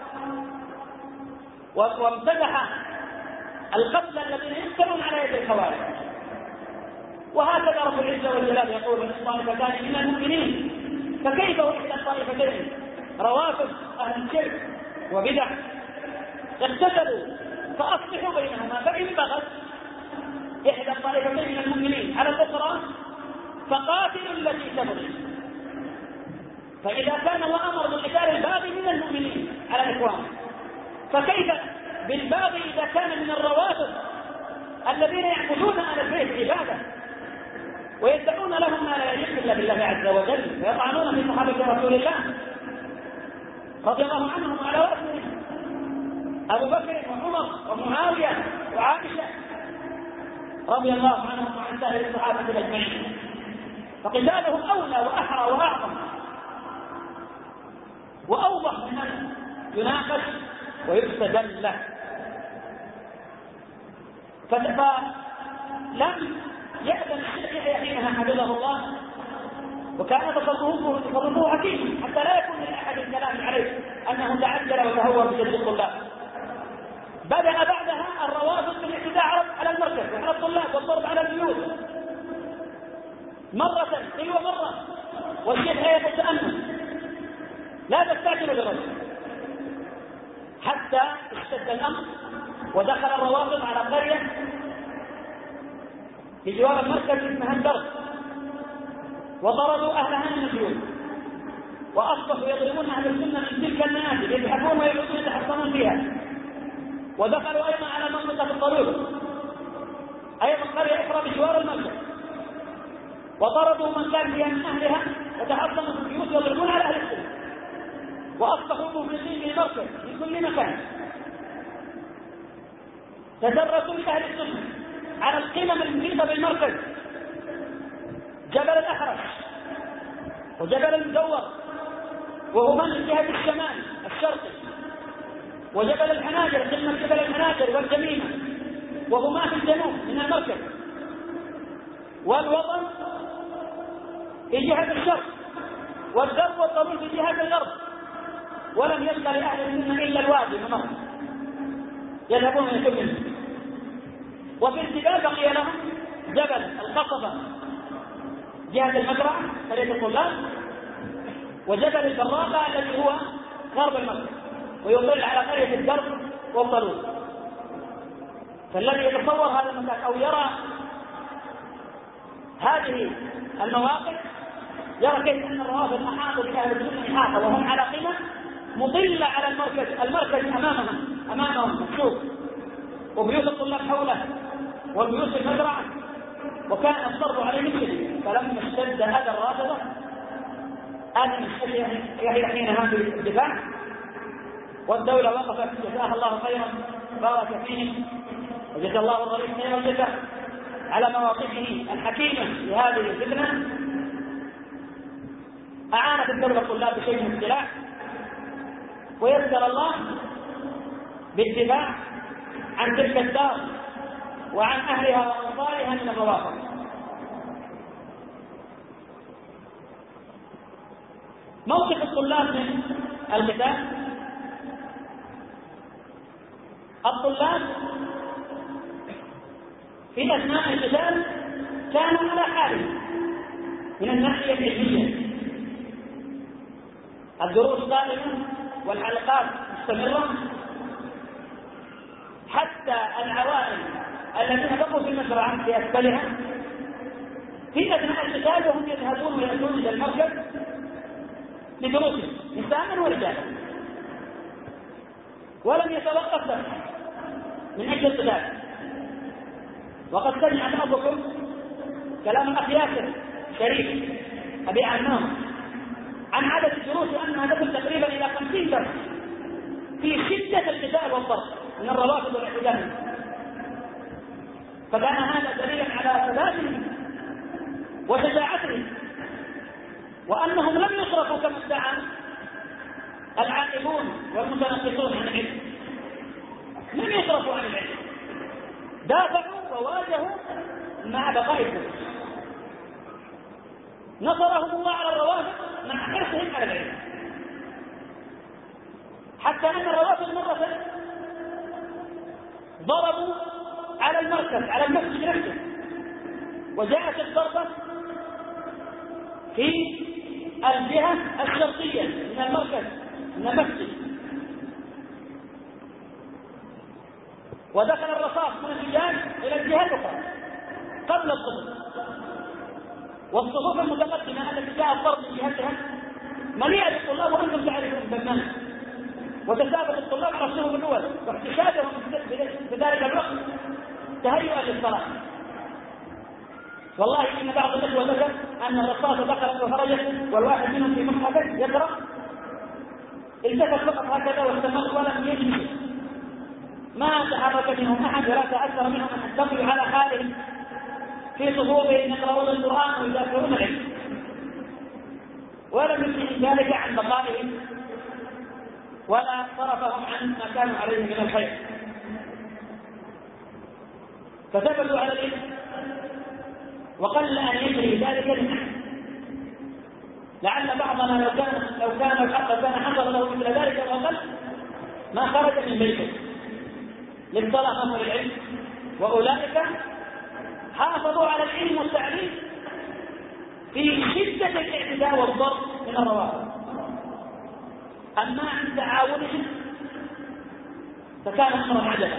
وامتدح القتل الذين يقتلون على يد الخوارج. وهكذا رب العزة والجلال يقول ان الطائفتان من المؤمنين فكيف وإحدى الطائفتين روافض أهل الشرك وبدع اقتتلوا فأصلحوا بينهما، فإن بغت إحدى الطائفتين من المؤمنين على الأخرى فقاتلوا التي تبغي. فإذا كان الله أمر بقتال الباغي من المؤمنين على الإخوان، فكيف بالباغي إذا كان من الروافض الذين يعبدون على البيت عبادة ويدعون لهم ما لا يليق الا بالله عز وجل ويطعنون في صحابة رسول الله رضي الله عنهم وعلى رأسهم أبو بكر وعمر ومعاوية وعائشة رضي الله عنهم وعن سائر الصحابة أجمعين. فقتالهم أولى وأحرى وأعظم وأوضح من أن يناقش ويستدل له. فلم يأذن الشيخ يحيى حينها حفظه الله، وكان تصرفه تصرفه حكيم حتى لا يكون لأحد الكلام عليه أنه تعجل وتهور بجد الطلاب. بدأ بعدها الروافض بالاعتداء على المركز وعلى الطلاب والضرب على البيوت مرة تلو مرة، والشيخ يحيى يتأمل لا تستعجل بالرجل حتى اشتد الأمر ودخل الروافض على قرية في جوار المركز اسمها الدرس وطردوا أهلها من البيوت وأصبحوا يضربون أهل السنة من تلك المنازل يذهبون ويعودون يتحصنون فيها. ودخلوا أيضا على منطقة الطريق أيضا قرية أخرى بجوار المركز وطردوا من كان فيها من أهلها وتحصنوا في البيوت يضربون على أهل السنة وأصبحوا مفلسين في المركز في كل مكان. تدرسوا لأهل السنة على القمم المحيطة بالمركز، جبل الأحرش وجبل المدور وهما من جهة الشمال الشرقي، وجبل الحناجر قمة جبل الحناجر والجميمة وهما في الجنوب من المركز، والوطن في جهة الشرق والدرب والطويل في جهة الغرب. ولم يبقى لأهل السنة إلا الوادي من مصر يذهبون من كل. وفي الجبال بقي لهم جبل القصبة جهة المزرعة قرية الطلاب، وجبل البراقة الذي هو غرب المسجد ويطل على قرية الدرب والطلوع. فالذي يتصور هذا المكان أو يرى هذه المواقف يرى كيف أن الروافض أحاطوا بأهل السنة إحاطة وهم على قمة مطلة على المركز، المركز أمامهم أمامهم مكشوف وبيوت الطلاب حوله والبيوت المزرعة، وكان الضرب عليهم شديد. فلما اشتد هذا الرافضة آدم يحيى حينها في الدفاع، والدولة وقفت جزاها الله خيرا بارك فيهم وجزا الله الرئيس خير الجزاء على مواقفه الحكيمة لهذه الفتنة. أعانت الدولة الطلاب بشيء من السلاح، ويسر الله بالدفاع عن تلك الدار وعن أهلها وأنصارها من الروافض. موقف الطلاب من القتال: الطلاب في أثناء القتال كانوا على حالهم من الناحية العلمية، الدروس دائمة والحلقات مستمرة، حتى العوائل الذين بقوا في المزرعة في أسفلها في أثناء القتال وهم يذهبون ويأتون إلى المركز لدروسهم نساء ورجالا، ولم يتوقف ذلك من أجل القتال. وقد سمع بعضكم كلام الأخ ياسر شريف أبي عمام عن عدد الدروس أنها تصل تقريبا إلى خمسين درس في شدة القتال والضرب من الروافض والاعتداء. فكان هذا دليلا على ثباتهم وشجاعتهم، وأنهم لم يصرفوا كما ادعى العائبون والمتنقصون عن العلم، لم يصرفوا عن العلم، دافعوا وواجهوا مع بقاء الدروس. نصرهم الله على الروافض مع حرصهم على العلم، حتى أن الروافض مرة ضربوا على المركز على المسجد نفسه، وجاءت الضربة في الجهة الشرقية من المركز من المسجد، ودخل الرصاص من الحجاج إلى الجهة الأخرى قبل الصفوف، والصفوف المتقدمة التي جاء الضرب من جهتها مليئة بالطلاب وأنتم تعرفون بالمعنى، وتسابق الطلاب على الصفوف الأول واحتشادهم في ذلك الوقت تهيئا للصلاة. والله إن بعض الإخوة ذكر أن الرصاصة دخلت وخرجت والواحد منهم في مصحفه يقرأ التفت فقط هكذا واستمر ولم يجلس، ما تحرك منهم أحد ولا تأثر منهم أن بقوا على حالهم في صفوفهم يقرؤون القرآن ويذاكرون العلم، ولم يمكن ذلك عن بقائهم ولا صرفهم عن ما كانوا عليه من الخير، فثبتوا على العلم وقل أن يجري ذلك لأحد. لعل بعضنا لو كان لو كان الحق كان حصل له مثل ذلك وأقل ما خرج من بيته للطلبة والعلم، وأولئك حافظوا على العلم والتعليم في شدة الاعتداء والضرب من الروافض. أما عن تعاونهم فكان أمرا عجبا،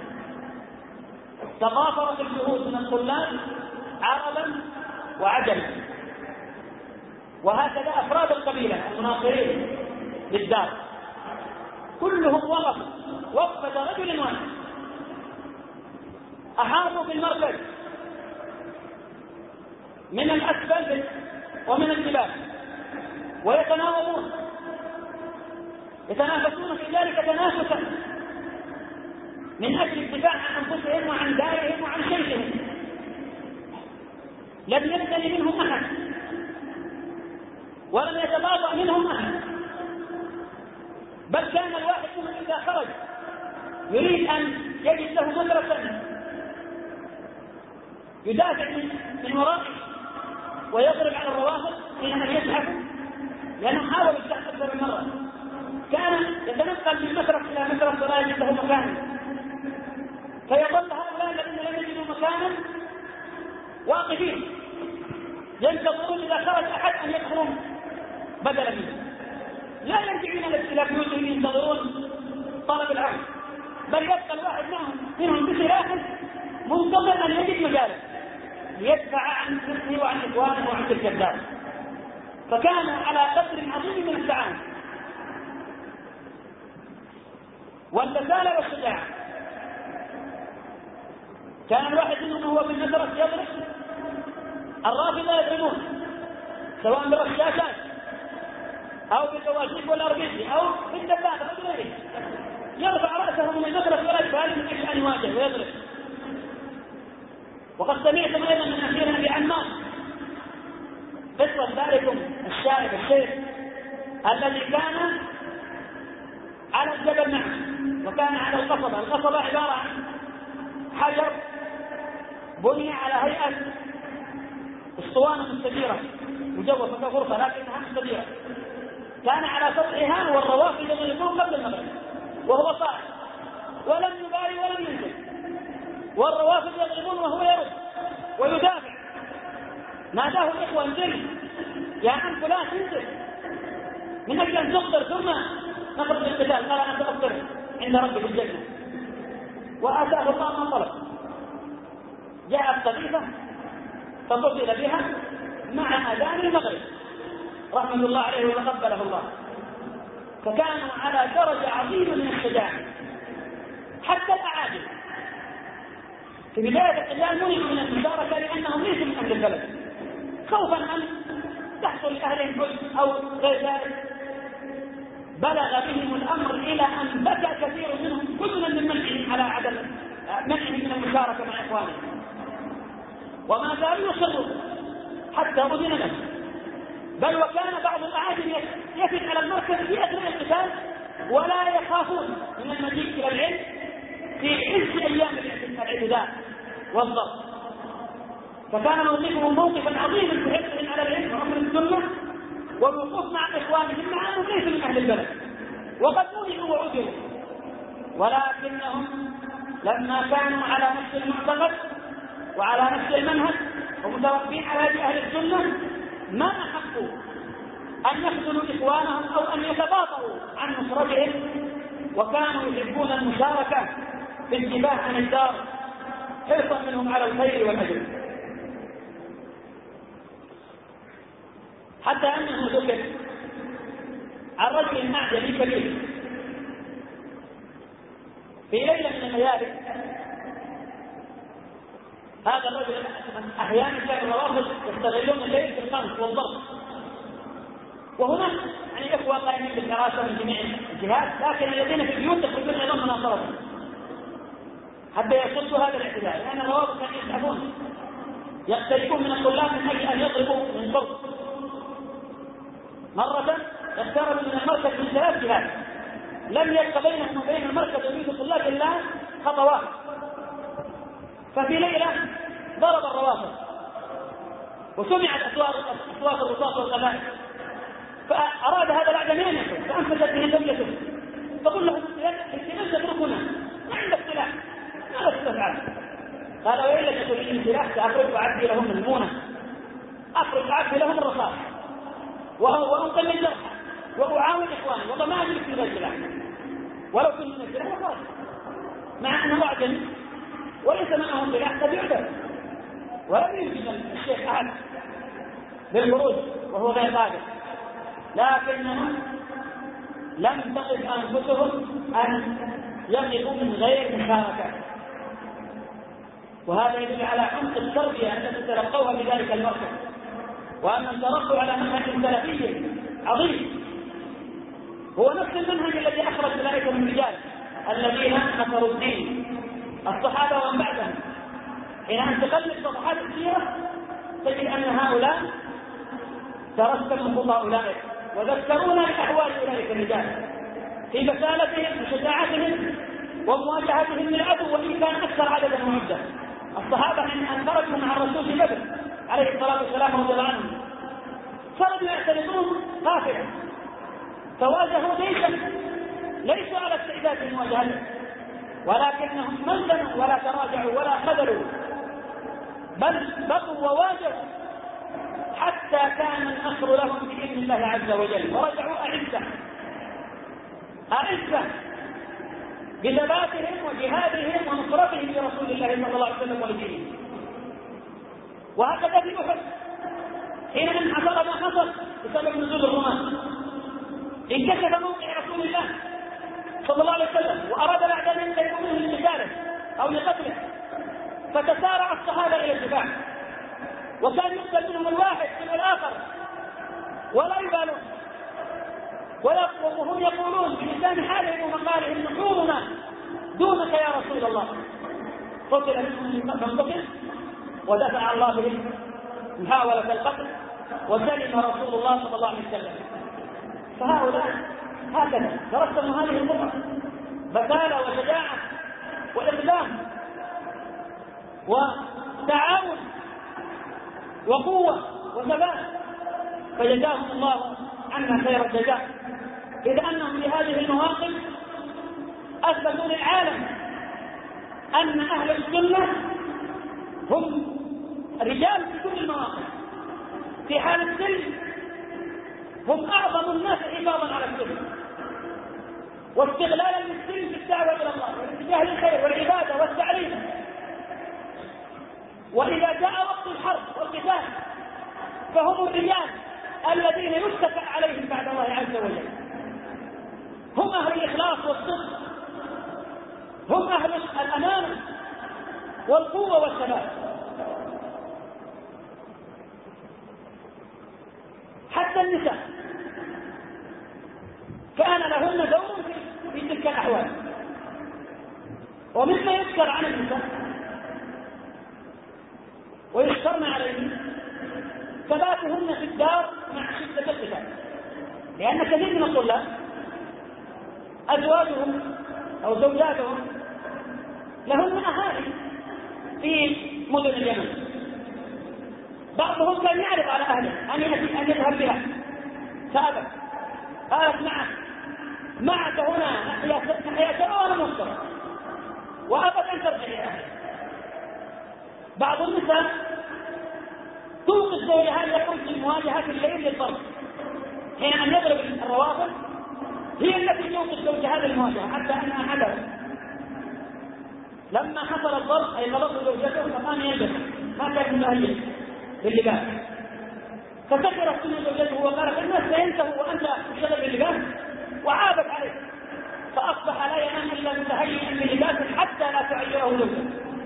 تضافرت الجهود من الطلاب عربا وعجما، وهكذا أفراد القبيلة المناصرين للدار كلهم وقفوا وقفة رجل واحد، أحاطوا بالمركز من الأسفل ومن الجبال ويتناوبون يتنافسون في ذلك تنافسا من أجل الدفاع عن أنفسهم وعن دارهم وعن شيخهم. لم يبتل منهم أحد ولم يتباطأ منهم أحد، بل كان الواحد منهم إذا خرج يريد أن يجد له مدرسة يدافع من ورائه ويضرب على الروافض حين أن يزحفوا، لأنهم حاولوا الزحف أكثر من مرة. كان يتنقل من مدرسة إلى مدرسة ولا يجد له مكانا، فيظل هؤلاء الذين لم يجدوا مكانا واقفين ينتظرون إذا خرج أحد أن يدخلوا بدلا منه. بل يبقى الواحد معهم منهم بسلاحه منتظر أن يجد مجاله ليدفع عن نفسه وعن إخوانه وعن تلك الدار. فكان على قدر عظيم من التعاون والبسالة والشجاعة. كان الواحد منهم هو في المدرسة يضرب الرافضة يضربون سواء بالرشاشات أو بالكواشيك والأربيج أو بالدبابة أو غيره، يرفع رأسه من المدرسة ولا يبالي من أجل أن يواجه ويضرب. وقد سمعتم أيضا من أخيرا بعمار قصة ذلكم الشارب الشيخ الذي كان على الجبل معه وكان على القصبة. القصبة عبارة عن حجر بني على هيئة اسطوانة مستديرة مجوفة كغرفة لكنها مستديرة، كان على سطحها والروافد يضربون قبل المغرب وهو صاعد ولم يبالي ولم ينزل، والروافد يضربون وهو يرد ويدافع. ناداه الإخوة انزل يا عم فلان انزل من أجل أن تقدر ثم نخرج القتال. قال أنا سأقدر عند ربي في الجنة، وآتاه الله ما طلب. جاءت قذيفة فقتل بها مع أذان المغرب رحمة الله عليه وتقبله الله. فكانوا على درجة عظيمة من الشجاعة. حتى الأعاجم في بداية القتال منعوا من المشاركة لأنهم ليسوا من أهل البلد خوفا أن تحصل لأهلهم حزن أو غير ذلك. بلغ بهم الأمر إلى أن بكى كثير منهم حزنا من منعهم على عدم منعهم من المشاركة مع إخوانهم، وما زالوا يصروا حتى أذن لهم. بل وكان بعض الأعاجم يفد على المركز في أثناء القتال ولا يخافون من المجيء إلى العلم في عز أيام الاعتداء والضبط. فكان موقفهم موقفا عظيما في حرصهم على العلم وأمر السنة والوقوف مع إخوانهم مع أنهم ليسوا من أهل البلد وقد منعوا وعذروا، ولكنهم لما كانوا على نفس المعتقد وعلى نفس المنهج ومتربين على هدي أهل السنة ما أحقوا أن يخذلوا إخوانهم أو أن يتباطؤوا عن نصرتهم، وكانوا يحبون المشاركة في الدفاع عن الدار حرصا منهم على الخير والأجر. حتى أنه ذكر عن رجل أعجمي كبير في ليلة من الليالي. هذا الرجل أحيانا كان الروافض يستغلون الليل في القنص والضرب، وهناك يعني إخوة قائمين بالحراسة من جميع الجهات، لكن الذين في البيوت يخرجون أيضا مناصرتهم حتى يصدوا هذا الاعتداء، لأن الروافض كانوا يسحبون يقتربون من الطلاب من أجل أن يضربوا من فوق. مرة اقتربوا من المركز من ثلاث جهات لم يبق بينهم وبين المركز وبين الطلاب إلا خطوات. ففي ليلة ضرب الروافض وسمعت أصوات الرصاص والغبائل، فأراد هذا الأعجمي أن يخرج فأنفذت به زوجته تقول له لماذا تتركنا؟ ما عندك سلاح، ماذا تفعل؟ قال وإلا تريدين سلاح سأخرج وأعبي لهم المونة، أخرج وأعبي لهم الرصاص وأنقل من جرحى وأعاون إخواني والله ما أجلس من غير سلاح ولو كنت من السلاح وخرج، مع أنه أعجمي وليس معهم سلاح قد يعبر ولم يمكن الشيخ أحد بالخروج وهو غير قادر، لكنهم لم تقف أنفسهم أن يقفوا من غير مشاركة. وهذا يدل على عمق التربية التي تلقوها بذلك المركز، وأنهم تربوا على منهج سلفي عظيم هو نفس المنهج الذي أخرج أولئك من الرجال الذين نصروا الدين الصحابة ومن بعدهم. حين أن تقلب صفحات السيرة تجد أن هؤلاء ترسموا خطى أولئك وذكرونا بأحوال أولئك الرجال في بسالتهم وشجاعتهم ومواجهتهم للعدو وإن كان أكثر عددا وعدة. الصحابة حين أن خرجوا مع الرسول في بدر عليه الصلاة والسلام رضي الله عنهم خرجوا يعترضون قافلة فواجهوا جيشا ليسوا على استعداد لمواجهته، ولكنهم ما انزلوا ولا تراجعوا ولا خذلوا بل بقوا وواجهوا حتى كان النصر لهم بإذن الله عز وجل ورجعوا أعزة أعزة بثباتهم وجهادهم ونصرتهم لرسول الله صلى الله عليه وسلم ولدينه. وهكذا في أحد حين ان حصل ما حصل بسبب نزول الرومان، انكشف موقع رسول الله صلى الله عليه وسلم واراد بعد ذلك ان يكونوا لقتاله او لقتله، فتسارع الصحابه الى الدفاع، وكان يقتل منهم الواحد من الاخر ولا يبالون، ولا وهم يقولون بلسان حالهم ومقالهم نحورنا دونك يا رسول الله. قتل منهم من قتل ودفع الله بهم محاولة القتل وسلم رسول الله صلى الله عليه وسلم. فهؤلاء هكذا ترسموا هذه القطعة بسالة وشجاعة وإقدام وتعاون وقوة وثبات، فجزاهم الله عنا خير الجزاء، إذ أنهم بهذه المواقف أثبتوا للعالم أن أهل السنة هم رجال في كل المواقف. في حال السلم هم أعظم الناس حفاظا على السلم واستغلالا للسلم في الدعوة إلى الله والاتجاه للخير والعبادة والتعليم. وإذا جاء وقت الحرب والقتال فهم الرجال الذين يتكأ عليهم بعد الله عز وجل، هم أهل الإخلاص والصدق، هم أهل الأمانة والقوة والثبات. حتى النساء كان لهن دور في تلك الأحوال. ومما يذكر عن النساء ويشكرن عليه ثباتهن في الدار مع شدة القتال، لأن كثير من الطلاب أزواجهم أو زوجاتهم لهن أهالي في مدن اليمن، بعضهم كان يعرض على أهله أن أن يذهب بها فأبت، قالت معك معك هنا نحيا سوا ولا مصر، وأبت أن ترجع إلى أهلها. بعض النساء توقف زوجها يخرج لمواجهة الليل للضرب، حين أن يضرب الروافد هي التي توقف زوجها للمواجهة حتى أنها حدثت. لما حصل الضرب أي ضرب زوجته فقام يلبس ما كان متأهل باللباس، فسكرت منه زوجته وقالت الناس سينتهوا وأنت تشتغل باللباس، وعابت عليه، فأصبح لا ينام إلا متهيئا باللباس حتى لا تعيره زوجته.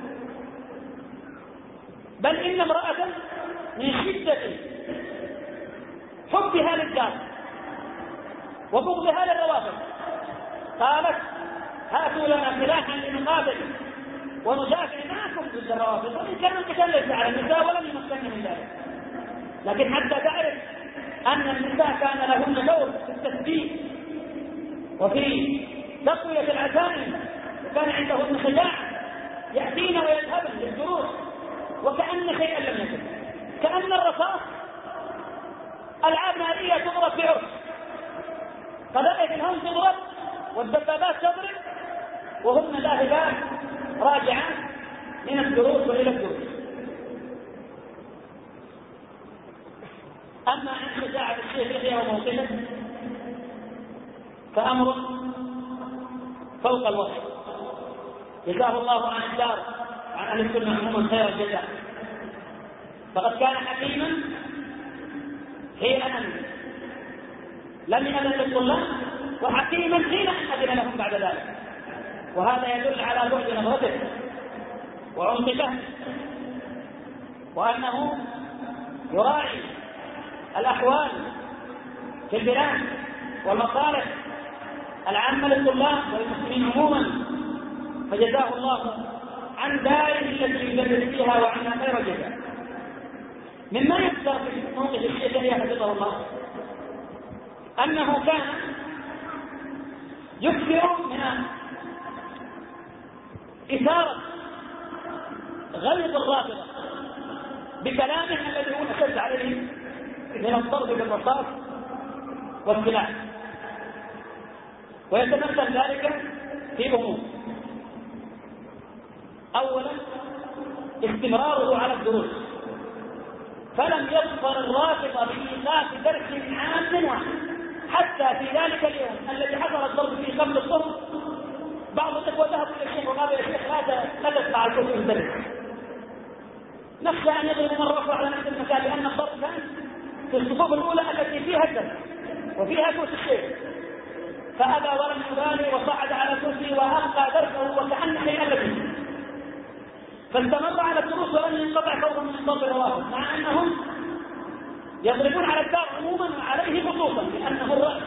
بل إن امرأة من شدة حبها للدار وبغضها للروافد قالت هاتوا لنا سلاحا لنقاتل وندافع معكم ضد الروافد، وإن كان القتال ليس على النساء ولم يمكن من ذلك، لكن حتى تعرف أن النساء كان لهن دور في التثبيت وفي تقوية العزائم، وكان عندهن شجاعة يأتين ويذهبن للدروس وكأن شيئا لم يكن، كأن الرصاص ألعاب نارية تضرب في عرس، قذائف الهم تضرب والدبابات تضرب وهن ذاهبات راجعات من الدروس وإلى الدروس. أما عن شجاعة الشيخ يحيى وموقفه فأمر فوق الوصف، جزاه الله عن الدار عن أهل السنة عموما خير الجزاء، فقد كان حكيما حين أن لم يأذن للطلاب وحكيما حين أن أذن لهم بعد ذلك، وهذا يدل على بعد نظرته وعمق فهمه، وأنه يراعي الأحوال في البلاد والمصالح العامة للطلاب والمسلمين عموما، فجزاه الله عن داره التي يدرس فيها وعنا خير الجزاء. مما يذكر في موقف الشيخ يحيى حفظه الله أنه كان يكثر من إثارة غلظ الرافضة بكلامه الذي هو أشد عليه من الضرب بالرصاص والسلاح، ويتمثل ذلك في أمور: أولا استمراره على الدروس، فلم يظفر الرافضة بإيقاف درس عام واحد حتى في ذلك اليوم الذي حصل الضرب فيه قبل الظهر. بعض المدرس، نخشى أن يضرب مرة أخرى على نفس المكان، لأن الضرب كان في الصفوف الأولى التي فيها الدرس وفيها كرسي الشيخ، فأبى ولم يبالي وصعد على كرسي وألقى درسه وكأن شيئا لبث، فاستمر على الدروس ولم ينقطع فوضى من الضرب الروافض، مع أنهم يضربون على الدار عموما وعليه خصوصا، لأنه الرأس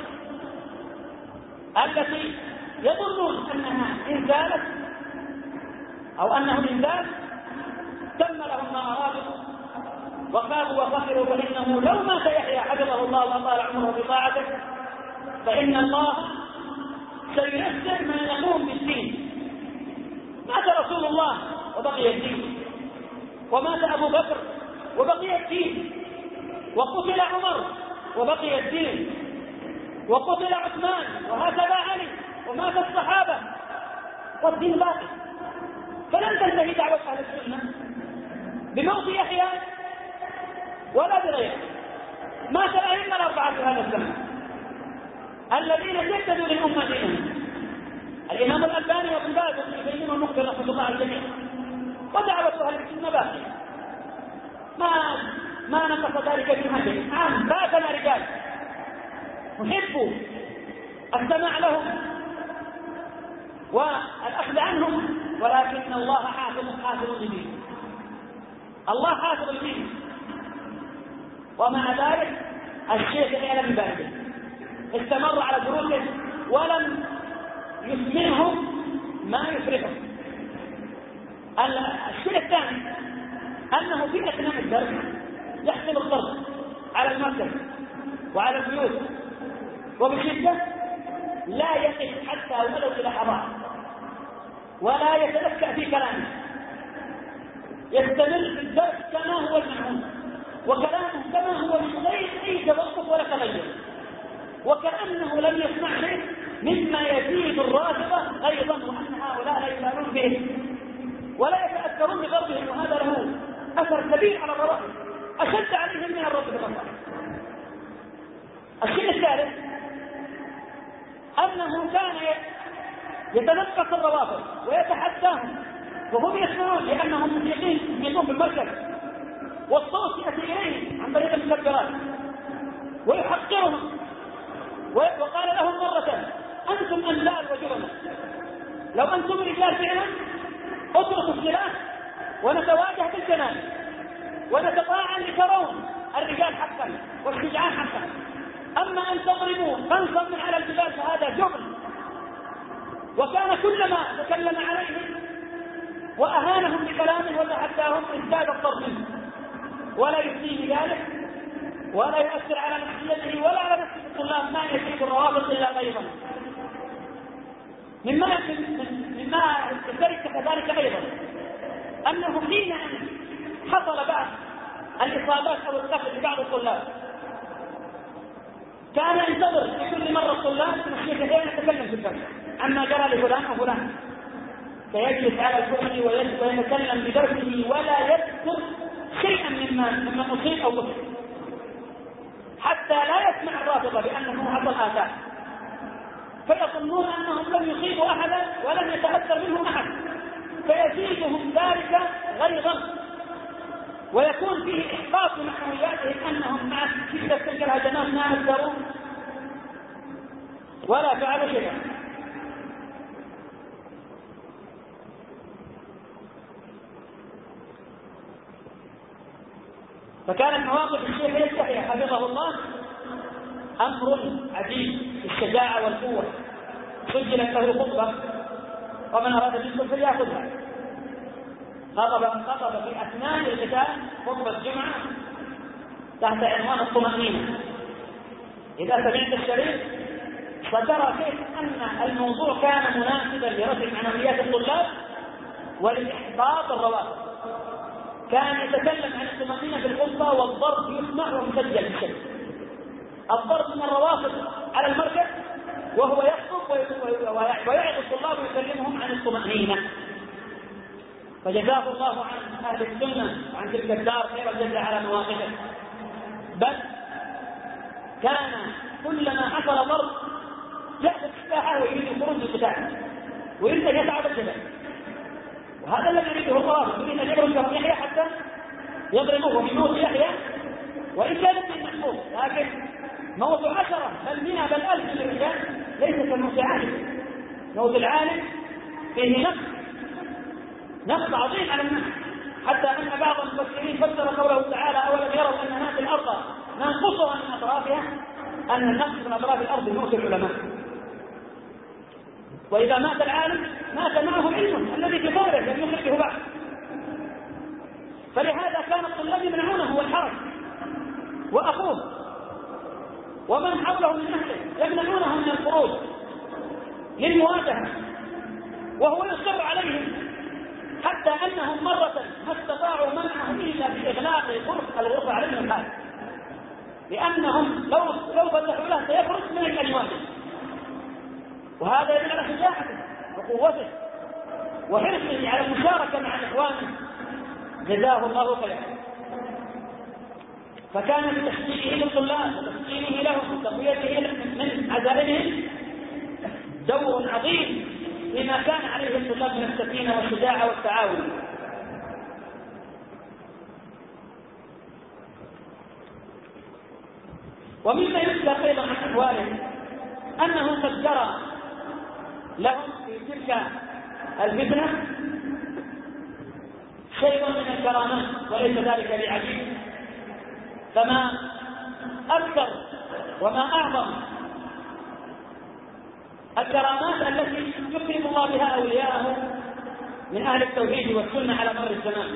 التي يظنون أنها إن زالت أو أنه إن زال تم لهم ما أرادوا وخابوا وخسروا، فإنه لو مات يحيى حفظه الله وأطال عمره بطاعته فإن الله سييسر ما يقوم بالدين. مات رسول الله وبقي الدين، ومات أبو بكر وبقي الدين، وقتل عمر وبقي الدين، وقتل عثمان، وهكذا علي، ومات الصحابة والدين باقي. فلن تنتهي دعوة أهل السنة بموت يحيى ولا بغيره. مات الأئمة الأربعة في هذا الزمن الذين جددوا للأمة دينهم، الإمام الألباني وابن باز وابن تيمية والمقبل رحمة الله على الجميع، ودعوة أهل السنة باقية ما ما نقص ذلك في هذه عام. فاتنا رجال نحب السماع لهم والأخذ عنهم، ولكن الله حافظ حافظ الدين، الله حافظ الدين. ومع ذلك الشيخ العلم باقي استمر على دروسه ولم يسمعهم ما يفرحهم. الشيء الثاني أنه في أثناء الدرس يحصل الضرب على المركز وعلى البيوت وبشدة، لا يقف حتى ولو إلى حضارة ولا يتلكأ في كلامه، يستمر في الدرس كما هو المعهود وكلامه كما هو من غير أي توقف ولا تغير، وكأنه لم يسمع شيء مما يزيد الرافضة أيضا، وأن هؤلاء لا يبالون به ولا يتأثرون بضربهم، وهذا له أثر كبير على الروافض أشد عليهم من الرافضة الأخرى. الشيء الثالث أنه كان يتنقص الروافض ويتحداهم وهم يسمعون، لأنهم موسيقيين يقوم بالمركز والصوت يأتي إليهم عن طريق المكبرات ويحقرهم، وقال لهم مرة: أنتم أنلال وجبنة، لو أنتم رجال فعلا اتركوا السلاح ونتواجه بالجنان ونتطاعن لترون الرجال حقا والشجعان حقا، أما أن تضربوا خنصا من على الجبال فهذا جبن. وكان كلما تكلم عليهم وأهانهم بكلامه وتحداهم ازداد الضرب منه، ولا يفنيه ذلك ولا يؤثر على نفسيته ولا على نفس الطلاب، ما يزيد الروابط إلا غيظا. مما مما ذلك كذلك أيضا أنه حين أن حصل بعض الإصابات أو القتل لبعض الطلاب كان ينتظر في كل مرة الطلاب الشيخ يتكلم في الدرس عما جرى لفلان أو فلان، فيجلس على الكرسي ويتكلم بدرسه ولا يذكر شيئا مما مما أصيب أو قتل، حتى لا يسمع الرافضة بأنه حصل آثار، فيظنون أنهم لم يصيبوا أحدا ولم يتأثر منهم أحد، فيزيدهم ذلك غيظا ويكون فيه إحباط لمعنوياتهم أنهم مع شدة تلك الهجمات ما أثروا ولا فعلوا شيئا. فكانت مواقف الشيخ يحيى حفظه الله أمر عجيب بالشجاعة والقوة. سجلت له خطبة ومن أراد أن يدخل فليأخذها. خطب خطب في أثناء القتال خطبة الجمعة تحت عنوان الطمأنينة. إذا سمعت الشريط فترى كيف أن الموضوع كان مناسبا لرفع معنويات الطلاب ولإحباط الروافض. كان يتكلم عن الطمأنينة في الخطبة والضرب يسمع ومسجل بشكل الضرب من الروافض على المركز وهو يخطب ويعظ الطلاب ويكلمهم عن الطمأنينة. فجزاه الله عن أهل السنة وعن تلك الدار خير الجزاء على مواقفه. بل كان كلما حصل ضرب يأخذ سلاحه ويريد الخروج للقتال ويريد أن يتعب الجبل، هذا الذي يريده الله، يريد أن يضرب يحيى حتى يضربوه بموت يحيى، وإن كان من محفوظ، لكن موت عشرة بل مئة بل ألف من الرجال ليس كموت عالم. موت العالم فيه نقص نقص عظيم على الناس، حتى أن بعض المفسرين فسر قوله تعالى أولم يروا أن هذه الأرض ننقصها من أطرافها، أن النقص من أطراف الأرض موت العلماء، وإذا مات العالم مات معه علمه الذي في ظهره لم يخرجه بعد. فلهذا كان الطلاب يمنعونه والحرج، وأخوه ومن حوله من أهله يمنعونه من الخروج للمواجهة، وهو يصر عليهم، حتى أنهم مرة ما استطاعوا منعه إلا بإغلاق غرف الغرفة عليهم الحال، لأنهم لو لو فتحوا له سيخرج من الكلمات، وهذا يدل على شجاعته وقوته وحرصه على المشاركة مع إخوانه جزاه الله خيرا. فكان في تشجيعه للطلاب وتسكينه لهم وتقويته من عزائمهم دور عظيم لما كان عليه الطلاب من السكينة والشجاعة والتعاون. ومما يذكر أيضا عن أحواله أنه قد جرى لهم في تلك الفتنة شيء من الكرامات، وليس ذلك بعجيب، فما أكثر وما أعظم الكرامات التي يكرم الله بها أولياءه من أهل التوحيد والسنة على مر الزمان.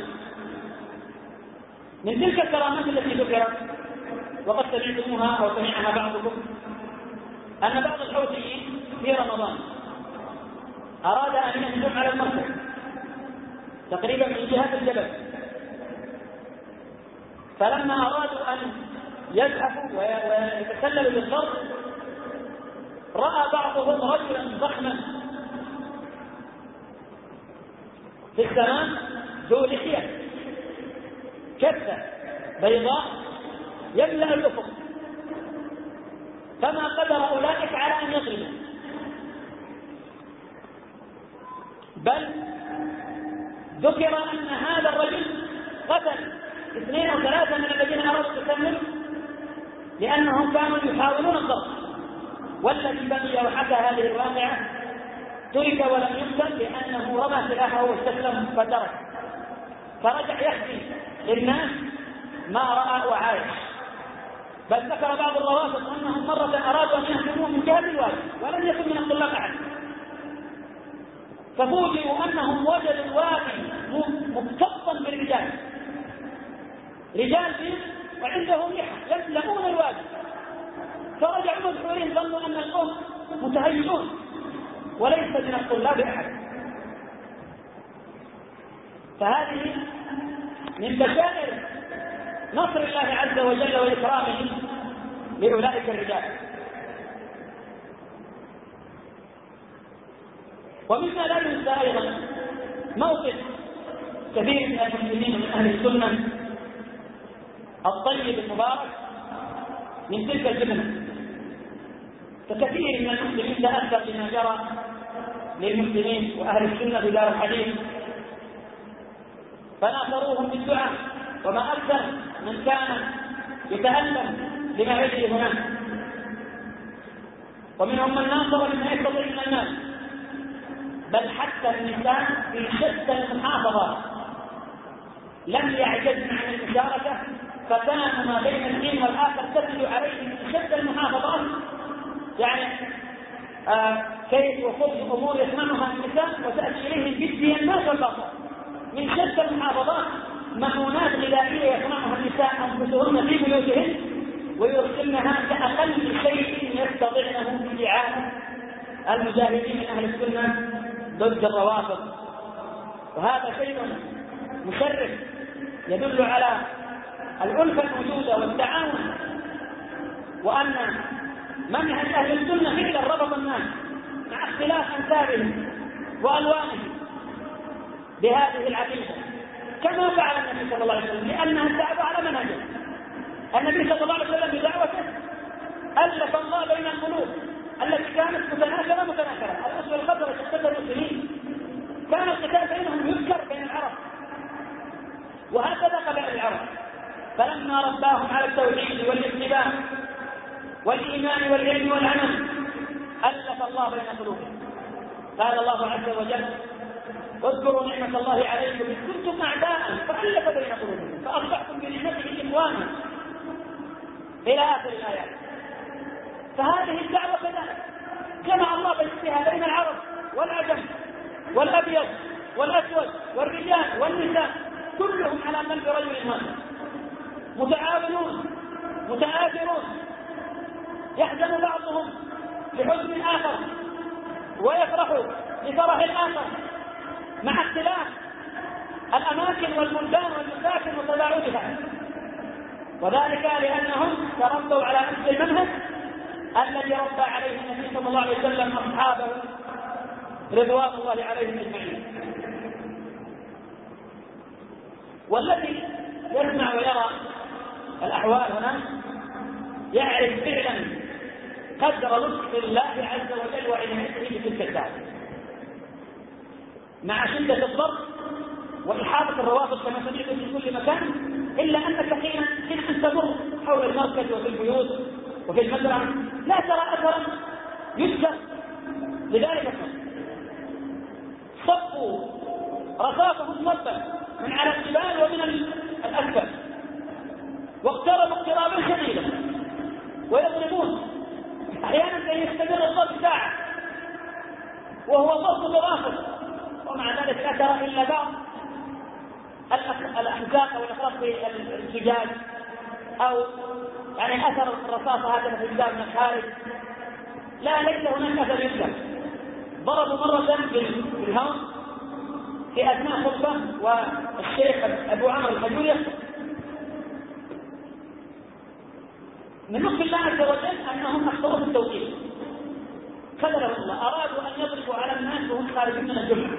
من تلك الكرامات التي ذكرت وقد سمعتموها أو سمعها بعضكم، أن بعض الحوثيين في رمضان أراد أن يهجم على المركز تقريبا من جهة الجبل، فلما أرادوا أن يزحفوا ويتسللوا للضرب رأى بعضهم رجلا ضخما في السماء ذو لحية كثة بيضاء يملأ الأفق، فما قدر أولئك على أن يضربوا، بل ذكر أن هذا الرجل قتل اثنين أو ثلاثة من الذين أرادوا التسلل لأنهم كانوا يحاولون الضرب، والذي بقي وحكى هذه الواقعة ترك ولم يقتل لأنه رمى سلاحه واستسلم فترك، فرجع يحكي للناس ما رأى وعايش. بل ذكر بعض الروافض أنهم مرة أرادوا أن يهجموه من جهة الوادي ولم يكن من الطلاب أحد، ففوجئوا أنهم وجدوا الوادي مكتظا بالرجال، رجال فيه وعندهم لحى يملؤون الوادي، فرجعوا مذعورين ظنوا أن القوم متهيئون وليس من الطلاب أحد. فهذه من بشائر نصر الله عز وجل وإكرامه لأولئك الرجال. ومما لا ينسى أيضا موقف كثير من المسلمين من أهل السنة الطيب المبارك من تلك الفتنة، فكثير من المسلمين تأثر بما جرى للمسلمين وأهل السنة في دار الحديث فناصروهم بالدعاء، وما أكثر من كان يتألم لما يجري هناك، ومنهم من ناصر لما يستطيع من الناس، بل حتى النساء في شتى المحافظات لم يعجزن عن المشاركة، فكان ما بين الدين والآخر تتلو عليه من شتى المحافظات، يعني آه كيف وخبز أمور يسمعها النساء وتأتي إليهم جديا ما شاء الله من شتى المحافظات مهونات غذائية يصنعها النساء أنفسهن في بيوتهن ويرسلنها كأقل شيء يستطيعنه في إعانة المجاهدين من أهل السنة ضد الروافض. وهذا شيء مشرف يدل على الألفة الموجودة والتعاون، وأن منهج أهل السنة فعلا ربط الناس مع اختلاف أنسابهم وألوانهم بهذه العقيدة كما فعل النبي صلى الله عليه وسلم، لأنها الدعوة على منهجه. النبي صلى الله عليه وسلم بدعوته ألف الله بين القلوب التي كانت متناكرة متناكرة. الأسوة الخضراء قتال المسلمين كان القتال بينهم يذكر ما رباهم على التوحيد والاتباع والإيمان والعلم والعمل ألف الله بين قلوبهم. قال الله عز وجل: واذكروا نعمة الله عليكم إذ كنتم أعداء فألف بين قلوبكم فأصبحتم بنعمته إخوانا إلى آخر الآيات. فهذه الدعوة كذلك جمع الله بها بين العرب والعجم والأبيض والأسود والرجال والنساء كلهم على قلب رجل واحد، متعاونون متآثرون، يحزن بعضهم لحزن آخر ويفرح لفرح آخر، مع اختلاف الأماكن والبلدان والمساكن وتباعدها، وذلك لأنهم تربوا على نفس المنهج الذي ربى عليه النبي صلى الله عليه وسلم أصحابه رضوان الله عليهم أجمعين. والذي يسمع ويرى الأحوال هنا يعرف فعلا قدر لطف الله عز وجل وعنايته بتلك الدعوة، مع شدة الضرب وإحاطة الروافض كما سمعت في كل مكان، إلا أنك حين حين أن تمر حول المركز وفي البيوت وفي المزرعة لا ترى أثرا يذكر لذلك الصف. صفوا رصافهم صبا من على الجبال ومن الأسفل، واقتربوا اقترابا شديدا ويضربون، أحيانا كان يستمر الضرب ساعة وهو ضرب متواصل، ومع ذلك لا ترى إلا بعض الأحزاب أو الأخلاق في الزجاج أو يعني أثر الرصاصة هكذا في الجدار من الخارج، لا ليس هناك أثر يذكر. ضربوا مرة بالهون في أثناء خطبة والشيخ أبو عمرو الحجوري يخطب. من لطف الله عز وجل أنهم أخطأوا في التوقيت، خذلهم الله، أرادوا أن يضربوا على الناس وهم خارجين من الجمعة،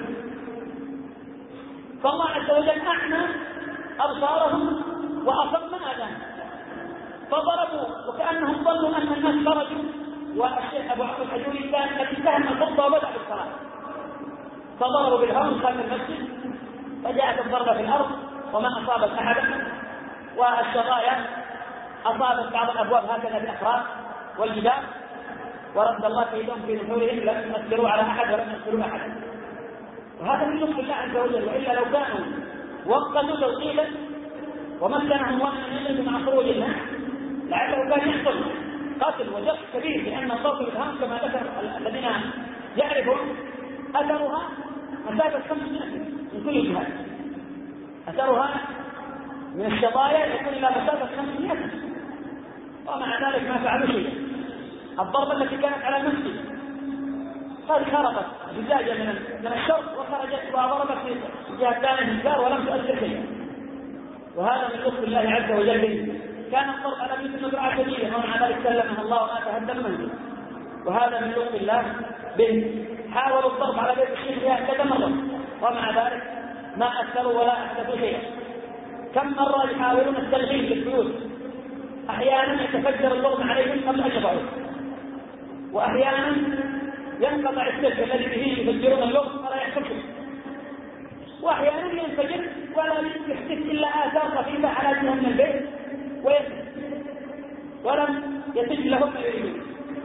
فالله عز وجل أعمى أبصارهم وأصم آذانهم فضربوا وكأنهم ظنوا أن الناس خرجوا، والشيخ أبو عمرو الحجوري كان قد انتهى الخطبة وبدأ بالصلاة، فضربوا بالهون خلف المسجد فجاءت الضربة في الأرض وما أصابت أحدا، والشظايا أصابت بعض الأبواب هكذا بالأفراد والجدار، ورد الله كيدهم في نحورهم لم يؤثروا على أحد ولم يقتلوا أحدا. وهذا من لطف الله عز وجل، وإلا لو كانوا وقتوا توقيتا ومكنهم الله من يجلس مع خروج الناس لعله كان يحصل قتل وجرح كبير، لأن الضرب بالهام كما ذكر الذين يعرفون أثرها مسافة خمسمائة من كل جهة، أثرها من الشظايا يكون إلى مسافة خمسمائة، ومع ذلك ما فعلوا شيء. الضربة التي كانت على المسجد قد خرقت زجاجة من من الشرق وخرجت وضربت في الجهة الثانية من الدار ولم تؤثر شيئا، وهذا من لطف الله عز وجل. كان الضرب على مثل مزرعة شديدة ومع ذلك سلمها الله ما تهدم منه، وهذا من لطف الله به. حاولوا الضرب على بيت الشيخ كذا مرة ومع ذلك ما أثروا ولا أحدثوا شيئا. كم مرة يحاولون التلغيب في البيوت، أحيانا يتفجر الضرب عليهم قبل أن يضعوا، وأحيانا ينقطع السلك الذي به يفجرون اللغم ولا يحتفل، وأحيانا ينفجر ولا يحدث إلا آثار خفيفة على جهة من البيت وينفجر ولم يتم لهم ما يريدون.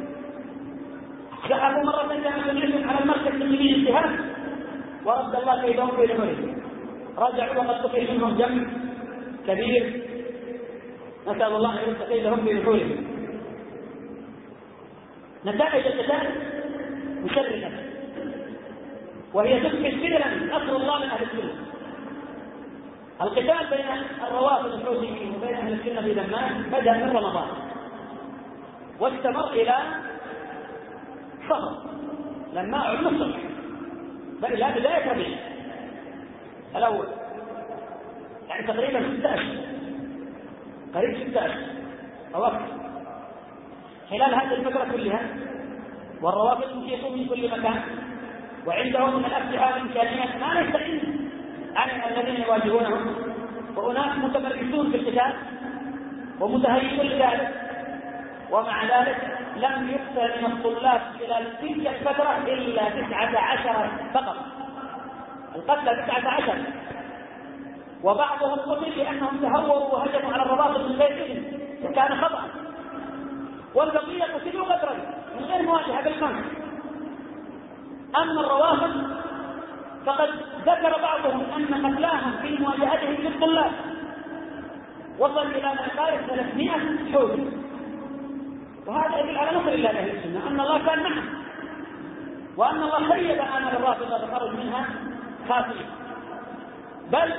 ذهبوا مرة كما سمعتم على المركز من يمين الجهاد ورد الله كيدهم في نحورهم، رجعوا وقد قتل منهم جمع كبير، نسأل الله أن يرد كيدهم في نحورهم. نتائج القتال مشرفة، وهي تثبت فعلا نصر الله من أهل السنة. القتال بين الروافض الحوثيين وبين أهل السنة في دمام بدأ من رمضان واستمر إلى صفر لما أعلن الصلح، بل إلى بداية ربيع الأول، يعني تقريبا ستة أشهر، قريب ستة أشهر أو أكثر. خلال هذه الفترة كلها والروافض محيطون من كل مكان، وعندهم من الأسلحة والإمكانيات ما يستحيل عن الذين يواجهونهم، وأناس متمرسون في القتال ومتهيئون لذلك، ومع ذلك لم يقتل من الطلاب خلال تلك الفترة إلا تسعة عشر فقط، القتلى تسعة عشر، وبعضهم قتل لأنهم تهوروا وهجموا على الروافض من غير إذن وكان خطأ، والبقية قتلوا غدرا من غير مواجهة بالقمع. أما الروافض فقد ذكر بعضهم أن قتلاهم في مواجهتهم للطلاب وصل إلى مقارب ثلاثمائة حوث، وهذا يدل على نصر الله لأهل السنة، أن الله كان معهم، وأن الله خيب آمال الرافضة فخرج منها خاسئين. بل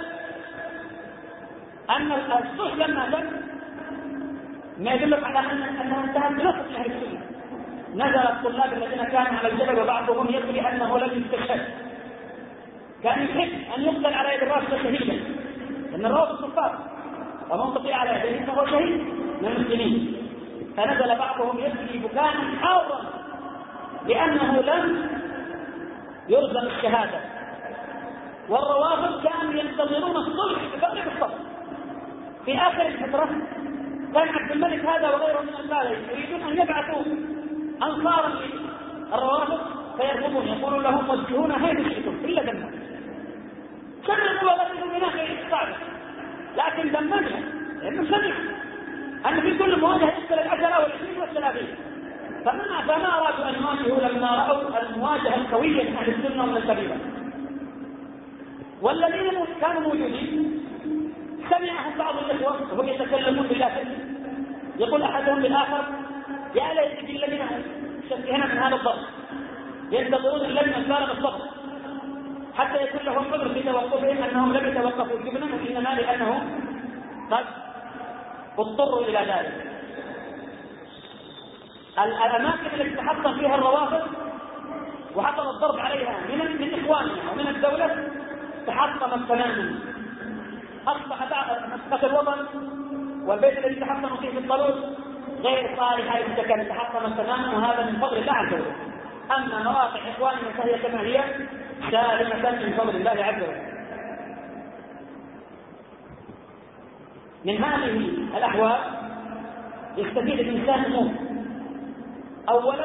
أن الصلح لما تم ما يدلك على أنها انتهت بنصر لأهل السنة. نزل الطلاب الذين كانوا على الجبل وبعضهم يدري أنه لم يستشهد، كان يحب أن يقتل على يد الرافضة شهيدا، لأن الرافضة كفار ومن قتل على يديه فهو شهيد من المسلمين. فنزل بعضهم يبكي بكاء حارا لأنه لم يرزق الشهادة، والروافض كانوا ينتظرون الصلح بفضل بالصبر. في آخر الفترة كان عبد الملك هذا وغيره من البالغ يريدون أن يبعثوا أنصارا للروافض فيرفضون، يقولون لهم وجهونا حيث شئتم إلا دمنا. سمعوا وغيروا من آخر الصعبة، لكن دمنا لأنه سمع أن في كل مواجهة يقتل العشرة والعشرين والثلاثين، فما فما أرادوا أن يواجهوا لما رأوا المواجهة القوية من أهل السنة ومن الكبيرة. والذين كانوا موجودين سمعهم بعض الإخوة وهم يتكلمون بالله، يقول أحدهم للآخر يا ليت الذين شبهنا من هذا الضرب ينتظرون اللجنة فارغ الصبر حتى يكون لهم عذر في توقفهم أنهم لم يتوقفوا جبنا، وإنما لأنه قد اضطروا إلى ذلك. الأماكن التي تحطم فيها الروافض وحصل الضرب عليها من من إخواننا ومن الدولة تحطمت تماما، أصبح مسقط الوطن والبيت الذي تحطم فيه في الطلوع غير صالح للسكن، تحطمت تماما، وهذا من فضل الله عز وجل. أما مواقع إخواننا فهي كما هي سالمة من فضل الله عز وجل. من هذه الأحوال يستفيد الإنسان أمور. أولا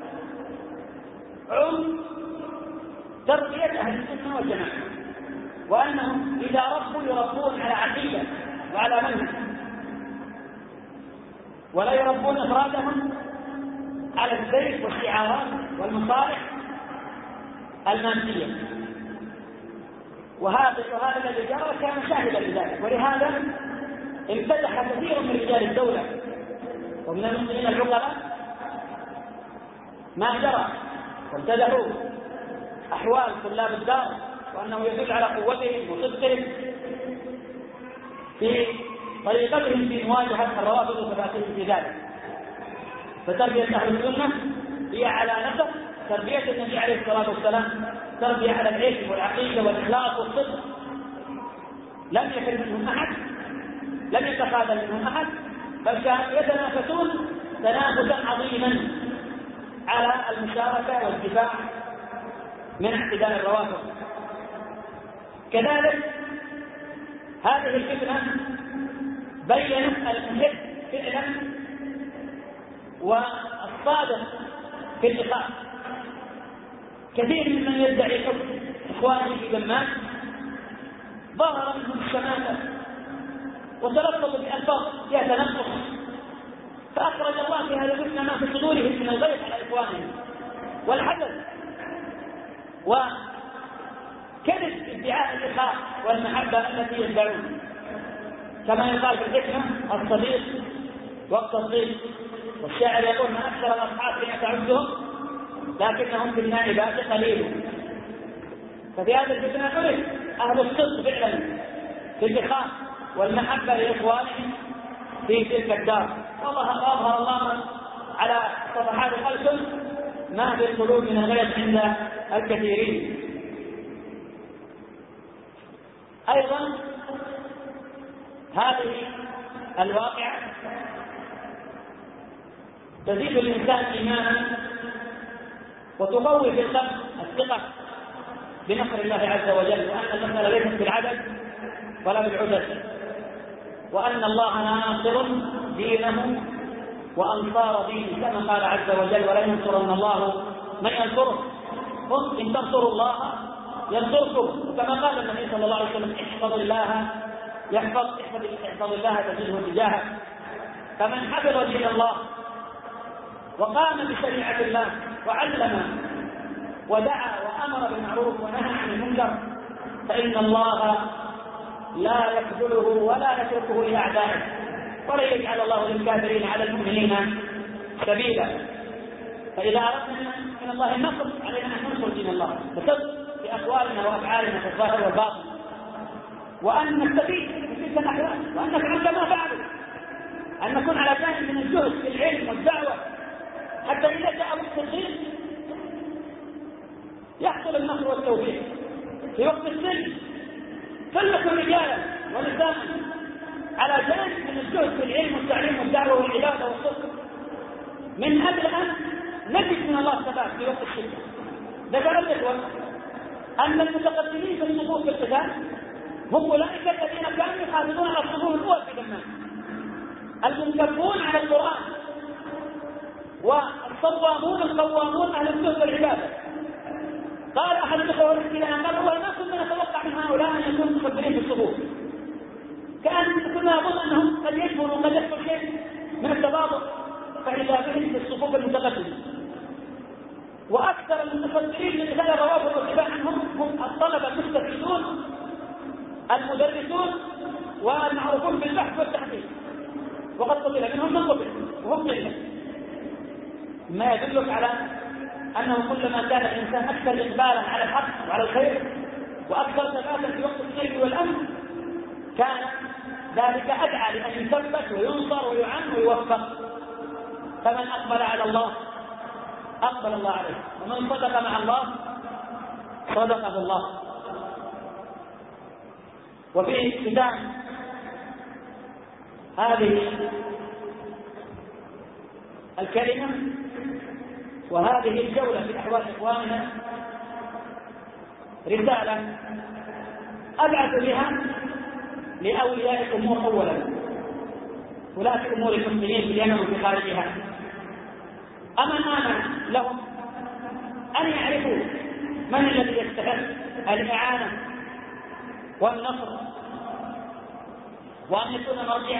عم تربية أهل السنة والجماعة، وأنهم إذا ربوا يربون على عقيدة وعلى منهج، ولا يربون أفرادهم على الزيف والشعارات والمصالح المادية. وهذا وهذا الذي جرى كان شاهدا لذلك، ولهذا امتدح كثير من رجال الدولة ومن المسلمين العقلاء ما جرى، وامتدحوا أحوال طلاب الدار وأنه يدل على قوتهم وصدقهم في طريقتهم في مواجهة الروافض وثباتهم في ذلك. فتربية أهل السنة هي على نسق تربية النبي عليه الصلاة والسلام، تربية على العلم والعقيدة والإخلاص والصدق. لم يكن منهم أحد، لم يتخاذل منهم أحد، بل كانوا يتنافسون تنافسا عظيما على المشاركة والدفاع من اعتدال الروافض. كذلك هذه الفتنة بينت المحب فعلا والصادق في اللقاء. كثير ممن يدعي حب إخوانه في دمام ظهر منهم الشماتة وتلفظوا بألفاظ فيها تنقص، فأخرج الله في هذا الفتنة ما في صدورهم من الغيظ على إخوانهم والحسد وكذب ادعاء الإخاء والمحبة التي يدعون. كما يقال في الحكمة الصديق وقت الصديق، والشاعر يقول ما أكثر الأصحاب حين تعدهم لكنهم في النائبات قليل. ففي هذا الفتنة عرف أهل الصدق فعلا في الإخاء والمحبة لإخوانهم في تلك الدار، والله أظهر الله على صفحات الألسن ما في القلوب من الغيظ عند الكثيرين. أيضا هذه الواقعة تزيد الإنسان إيمانا وتقوي في القلب الثقة بنصر الله عز وجل، وأن المسألة ليست بالعدد ولا بالعدد، وأن الله ناصر دينه وأنصار دينه كما قال عز وجل ولا ينصرن الله من ينصره. قل إن تنصروا الله ينصركم، وكما قال النبي صلى الله عليه وسلم احفظ الله يحفظ احفظ الله تجده تجاهك. فمن حفظ دين الله وقام بشريعة الله وعلم ودعا وأمر بالمعروف ونهى عن المنكر فإن الله لا يخذله ولا يتركه لأعدائه، ولا يجعل الله للكافرين على المؤمنين سبيلا. فإذا أردنا من الله النصر علينا أن ننصر دين الله بصدق في أقوالنا وأفعالنا في الظاهر والباطن، وأن نستفيد من تلك الأحوال، وأن نفعل كما فعلوا، أن نكون على جانب من الجهد في العلم والدعوة حتى إذا جاء وقت الضيق يحصل النصر والتوفيق. في وقت السن فلنكن رجالا ونساء على جانب من الجهد في العلم والتعليم والدعوة والعبادة والصدق من أجل أن نجد من الله الثبات في وقت الشدة. ذكر الإخوة أن المتقدمين في الصفوف في القتال هم أولئك الذين كانوا يحافظون على الصفوف الأول في الناس، المنكبون على القرآن والصوامون القوامون أهل الزهد والعبادة. قال أحد الإخوة لنا قال والله ما كنا نتوقع من هؤلاء أن يكونوا متقدمين في الصفوف، كان كنا نظن أنهم قد يكبروا وقد يحصل شيء من التباطؤ، فإذا بهم في الصفوف المتقدمة. وأكثر المتفضلين من هذا الروابط والاتباع عنهم هم الطلبة المستفيدون المدرسون والمعروفون بالبحث والتحقيق، وقد قتل منهم من قتل وهم قلة، ما يدلك على أنه كلما كان الإنسان أكثر إقبالا على الحق وعلى الخير وأكثر ثباتا في وقت الخير والأمن كان ذلك أدعى لأن يثبت وينصر ويعن ويوفق. فمن أقبل على الله أقبل الله عليه، ومن صدق مع الله صدقه الله. وفي ختام هذه الكلمة وهذه الجولة في أحوال إخواننا رسالة أبعث بها لأولياء الأمور أولا، ولاة أمور المسلمين في اليمن وفي خارجها. أمن آمن لهم أن يعرفوا من الذي يستحق الإعانة والنصر، وأن يكون مرجعا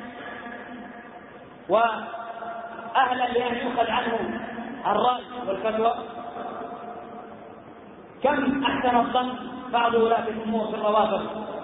وأهلا لأن يؤخذ عنه الرأي والفتوى. كم أحسن الظن بعض ولاة الأمور في الروابط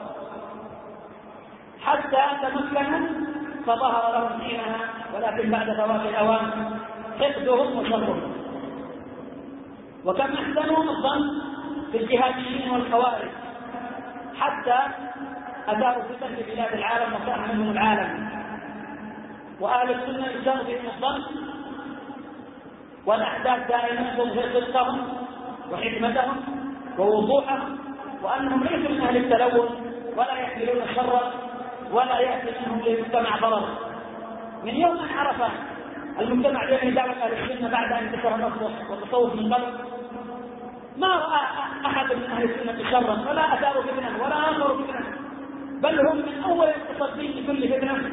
حتى تمكنوا فظهر لهم حينها، ولكن بعد فوات الأوان حقدهم وشرهم. وكم أحسنوا الظن في الجهاديين والخوارج حتى أثاروا فتن في بلاد العالم وصاح منهم العالم. وأهل السنة يسار بهم الظن والأحداث دائما تظهر صدقهم وحكمتهم ووضوحهم، وأنهم ليسوا من أهل التلون ولا يحملون الشر ولا يأتي منهم للمجتمع ضرر. من يوم أن عرف المجتمع بأن دعوة أهل السنة بعد أن انتشر النصر والتصوف من قبل ما رأى أحد من أهل السنة شرا ولا أثاروا فتنة ولا آخروا فتنة، بل هم من أول المتصدين لكل فتنة.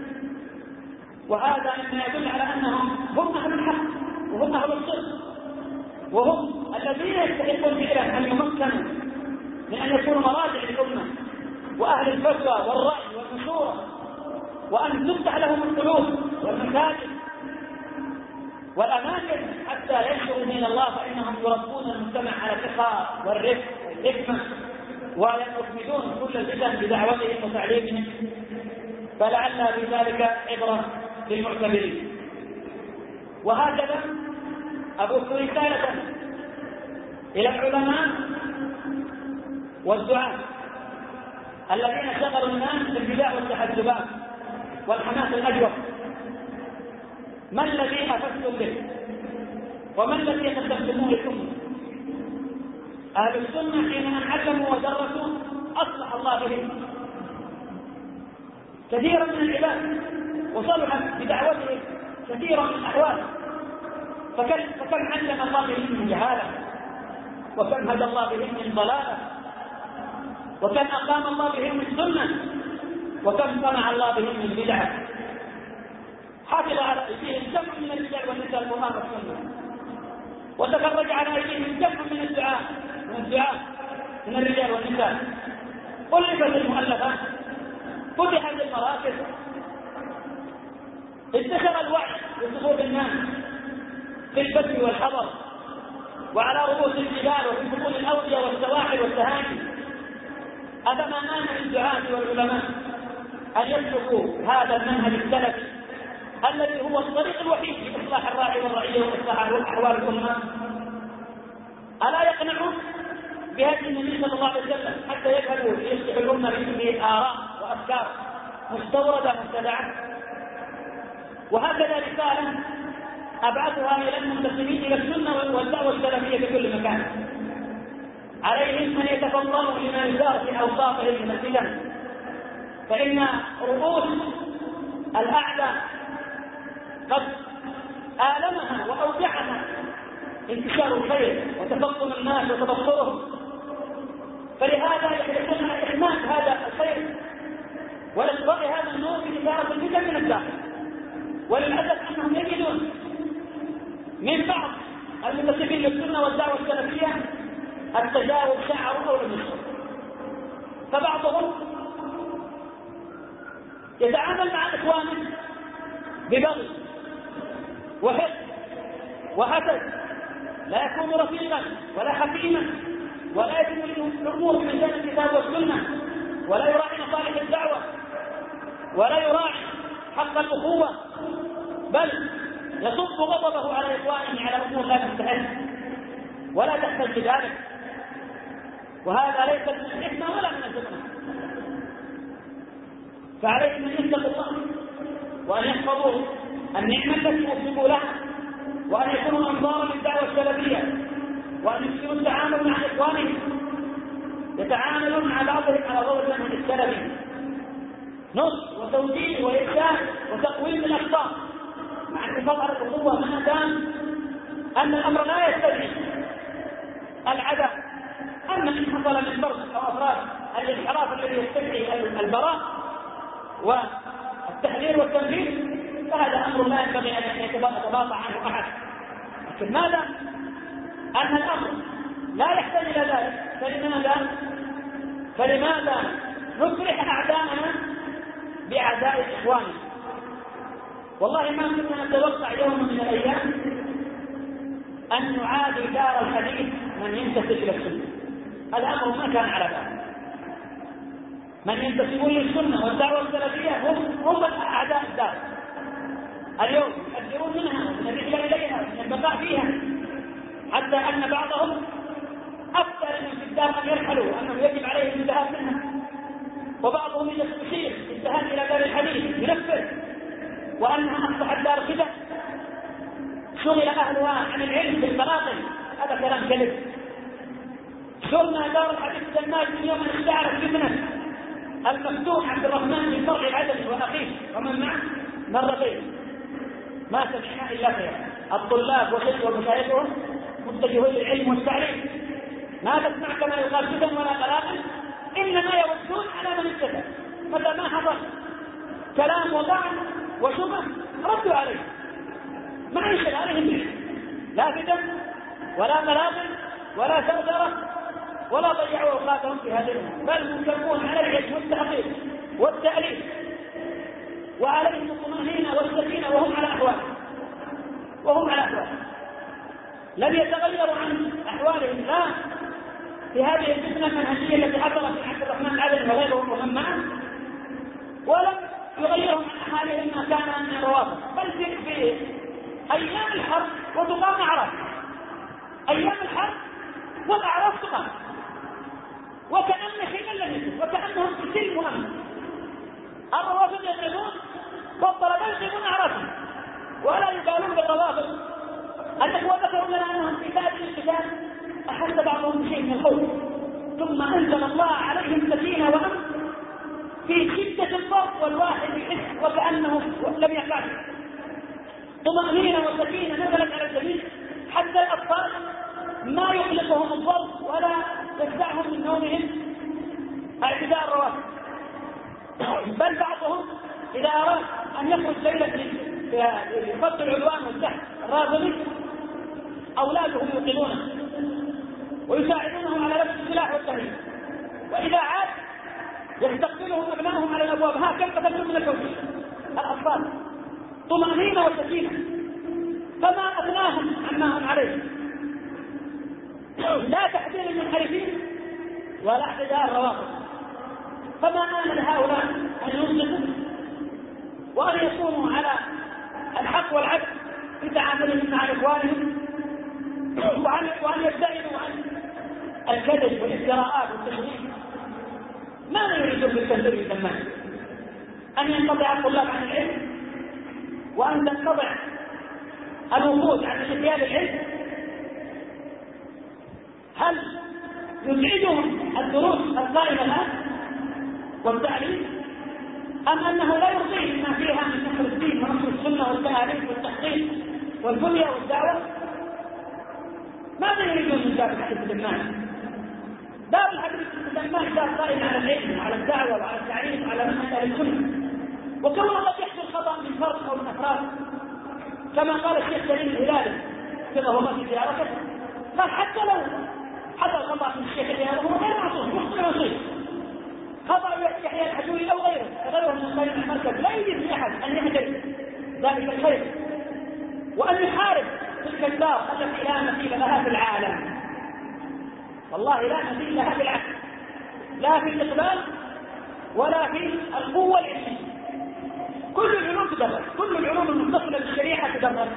وهذا مما يدل على أنهم هم أهل الحق وهم أهل الصدق، وهم الذين يستحقون فعلا أن يمكنوا من أن يكونوا مراجع للأمة وأهل الفتوى والرأي والمشورة، وأن تفتح لهم القلوب والمساجد والأماكن حتى ينشروا دين الله، فإنهم يربون المجتمع على الثقة والرفق والحكمة ويخمدون كل الفتن بدعوتهم وتعليمهم. فلعل في ذلك عبرة للمعتبرين. وهكذا أبث رسالة إلى العلماء والدعاة الذين شغلوا الناس بالبدع والتحزبات والحماس الأجوف. ما الذي أفدتم به وما الذي قدمتموه للأمة؟ أهل السنة حين أن علموا ودرسوا أصلح الله بهم كثيرا من العباد وصلحت بدعوتهم كثيرا من الأحوال. فكم علم الله بهم من جهالة، وكم هدى الله بهم من ضلالة، وكم أقام الله بهم من سنة، وكم صنع الله بهم من بدعة. حافظ على أيديهم جمع من الرجال والنساء القرآن والسنة، وتفرج على أيديهم جمع من الدعاء من الدعاء من الرجال والنساء، ألفت المؤلفات، فتحت المراكز، انتشر الوعي بصفوف الناس في البدو والحضر وعلى رؤوس الجبال وفي بطون الأودية والسواحل والسهامي. أفما آن للدعاة والعلماء أن يسلكوا هذا المنهج السلفي الذي هو الطريق الوحيد لإصلاح الراعي والرعية وإصلاح أحوال الأمة؟ ألا يقنعون بهدي النبي صلى الله عليه وسلم حتى يذهبوا ليصلحوا الأمة بآراء وأفكار مستوردة مبتدعة؟ وهكذا رسالة أبعثها إلى المنتسبين إلى السنة والدعوة السلفية في كل مكان. عليهم أن يتفضلوا لما يسار في أوساطهم من الفتن، فإن رؤوس الأعداء قد آلمها وأوجعها انتشار الخير وتفضل الناس وتبصرهم، فلهذا يحدثون إحماء هذا الخير ولإصدار هذا النور في إثارة الفتن من الداخل. وللأسف أنهم يجدون من بعض المنتسبين للسنة والدعوة السلفية التجاوز شعر أو المشهر، فبعضهم يتعامل مع إخوانه ببغي وحقد وحسد، لا يكون رفيقا ولا حكيما، ولا يتم الأمور من شأن الكتاب والسنة، ولا يراعي مصالح الدعوة، ولا يراعي حق الأخوة، بل يصب غضبه على إخوانه على أمور لا تستحق ولا تحتاج ذلك، وهذا ليس من الحكمة ولا من الفتنة. فعليهم أن يتقوا الله وأن يحفظوا النعمة التي وفقوا لها، وأن يكونوا أنظارا للدعوة السلفية، وأن يحسنوا التعامل مع إخوانهم، يتعاملون مع بعضهم على ضوء المنهج السلفي، نصح وتوجيه وإرشاد وتقويم الأخطاء مع الحفاظ على الأخوة، ما دام أن الأمر لا يستدعي العداء. أما إن حصل من فرد أو أفراد الانحراف الذي يستدعي البراء والتحذير والتنفيذ فهذا أمر لا ينبغي أن يتباطأ عنه أحد. لكن ماذا أن الأمر لا يحتاج إلى ذلك، فلماذا فلماذا نفرح أعداءنا بأعداء إخواننا؟ والله ما كنا نتوقع يوم من الأيام أن نعادي دار الحديث من ينتسب إلى السنة. هذا أمر ما كان على بال. من ينتسبون للسنة والدعوة السلفية هم هم أعداء الدار. اليوم يحذرون منها ومن الرحلة إليها ومن البقاء فيها، حتى أن بعضهم أكثر من الدار أن يرحلوا أنه يجب عليهم الانتهاء منها، وبعضهم يشير الانتهاء إلى دار الحديث ينفر وأنها أصبحت دار خدع شغل أهلها عن العلم بالباطل. هذا كلام كذب. شغلنا دار الحديث الجنات من يوم أن اشتعلت فتنة المفتوح عبد الرحمن بن فرع العدوي وأخيه ومن معه مرتين ما سمعنا إلا خيرا. الطلاب ومشايخهم متجهون للعلم والتعليم، ما تسمع كما يقال فتن ولا قلاقل، إنما يودون على من اتبع. متى ما حصل كلام وطعن وشبه ردوا عليه، ما يشغل عليهم لا فتن ولا قلاقل ولا سردرة، ولا ضيعوا أوقاتهم في هذه الأمور، بل مكرمون على العلم والتحقيق والتأليف، وعليهم الطمأنينة والسكينة وهم على أحوالهم وهم على أحوالهم لم يتغيروا عن أحوالهم لا في هذه الفتنة المنهجية التي حصلت في عبد الرحمن العدوي وغيره ومن معه، ولم يغيرهم عن حالهم ما كان من الروافض، بل في أيام الحرب وتقام أعراف، أيام الحرب والأعراف تقام وكأن شيئا لم يكن، وكأنهم سلموا أمن. الروافض يضربون والطلبة يضربون أعرافهم ولا يبالون بالروافض. الأخوة ذكروا لنا أنهم في باب القتال أحس بعضهم بشيء من الخوف، ثم أنزل الله عليهم سكينة وأمن في شدة الضرب والواحد يحس وكأنه لم يقع. طمأنينة وسكينة نزلت على الجميع، حتى الأطفال ما يقلقهم الضرب ولا يفزعهم من نومهم اعتداء الرواتب، بل بعضهم إذا أراد أن يخرج ليلة لفض العدوان والسحب الرازمي أولادهم يوقظونه ويساعدونه على لبس السلاح والتهيئ، بعضها كم قتلتم من الحوثي الأطفال طمأنينة وسكينة، فما أغناهم عما هم عليه، لا تحذير المنحرفين ولا اعتداء الروافض. فما آن لهؤلاء أن يصدقوا وأن يكونوا على الحق والعدل في تعاملهم مع إخوانهم، وأن يبتعدوا عن الكذب والافتراءات والتشريع. ماذا يريدون بالتنزيل بالدمان؟ أن ينقطع الطلاب عن العلم، وأن تنقطع الوقود عن اجتياز العلم؟ هل يزعجهم الدروس القائمة الآن والتعليم، أم أنه لا يرضيه ما فيها من نشر الدين ونشر السنة والتعاليم والتحقيق والبنية والدعوة؟ ماذا يريدون من باب الحديث الدمان؟ باب الحديث الدمان باب قائم على العلم وعلى الدعوة وعلى التعليم وعلى منهج أهل السنة. وكون قد يحصل خطأ من فرد أو من أفراد، كما قال الشيخ سليم الهلالي كما هو في زيارته، قال حتى لو حصل خطأ من الشيخ الهلالي وهو غير معصوم مخطئ مصيب، خطأ يحيى الحجوري أو غيره غيره من خير المركز، لا يجوز لأحد أن يهدر ذلك الخير وأن يحارب تلك الدار التي لا مثيل لها في العالم. والله لا مثيل لها في العالم، لا في الإقبال ولا في القوة العلمية. كل العلوم تدرس، كل العلوم المتصلة بالشريعة تدرس،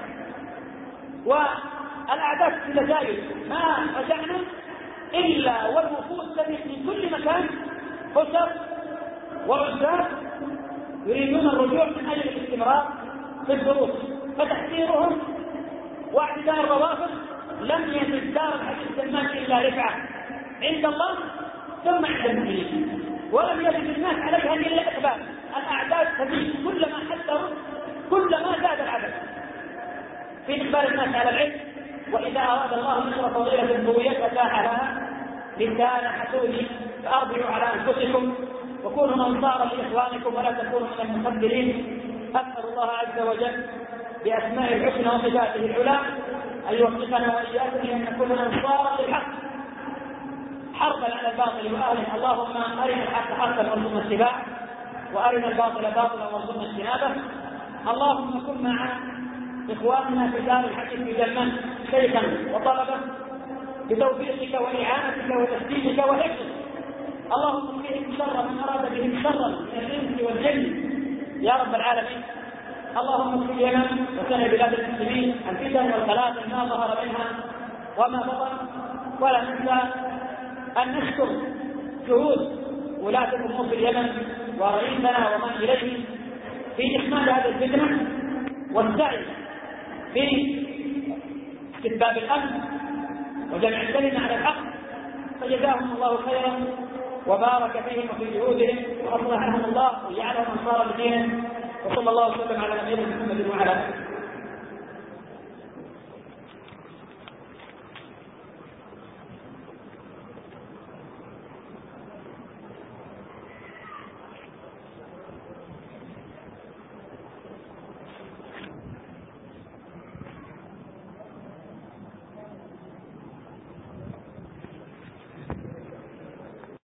والأعداد في الجزائر ما رجعنا إلا والوفود الذي في كل مكان خسر وعزاب يريدون الرجوع من أجل الاستمرار في الدروس، فتحذيرهم واعتداء الروافض لم يزد دار الحديث الدمان إلا رفعة عند الله ثم عند المؤمنين، ولم يزد الناس عليها إلا إقبال. الأعداد تزيد كلما حذروا كلما زاد العدد في إقبال الناس على العلم. وإذا أراد الله نشر فضيلة قوية فتاح لها لسان حسود، فأربعوا على أنفسكم وكونوا أنصارا لإخوانكم ولا تكونوا من المخذلين. أسأل الله عز وجل بأسماء الحسنى وصفاته العلى أن يوفقنا وإياكم لأن نكون أنصارا للحق حربا على الباطل وأهله. اللهم أرنا الحق حقا وارزقنا اتباعه، وأرنا الباطل باطلا وارزقنا اجتنابه. اللهم كن مع إخواننا في دار الحديث في جنة شيخا وطلبة بتوفيقك وإعانتك وتسديدك وحفظك. اللهم فيهم شر من أراد بهم شرا من الإنس والجن يا رب العالمين. اللهم اغفر لنا وسائر بلاد المسلمين الفتن والقلاقل ما ظهر منها وما بطن، ولا ننسى أن نشكر جهود ولاة الأمور في اليمن ورئيسنا ومن إليه في إكمال هذه الفتنة والسعي في استتباب الأمن وجمع الكلمة على الحق، فجزاهم الله خيرا وبارك فيهم وفي جهودهم وأصلحهم الله وجعلهم أنصارا لدينه. وصلى الله وسلم على نبينا محمد وعلى آله.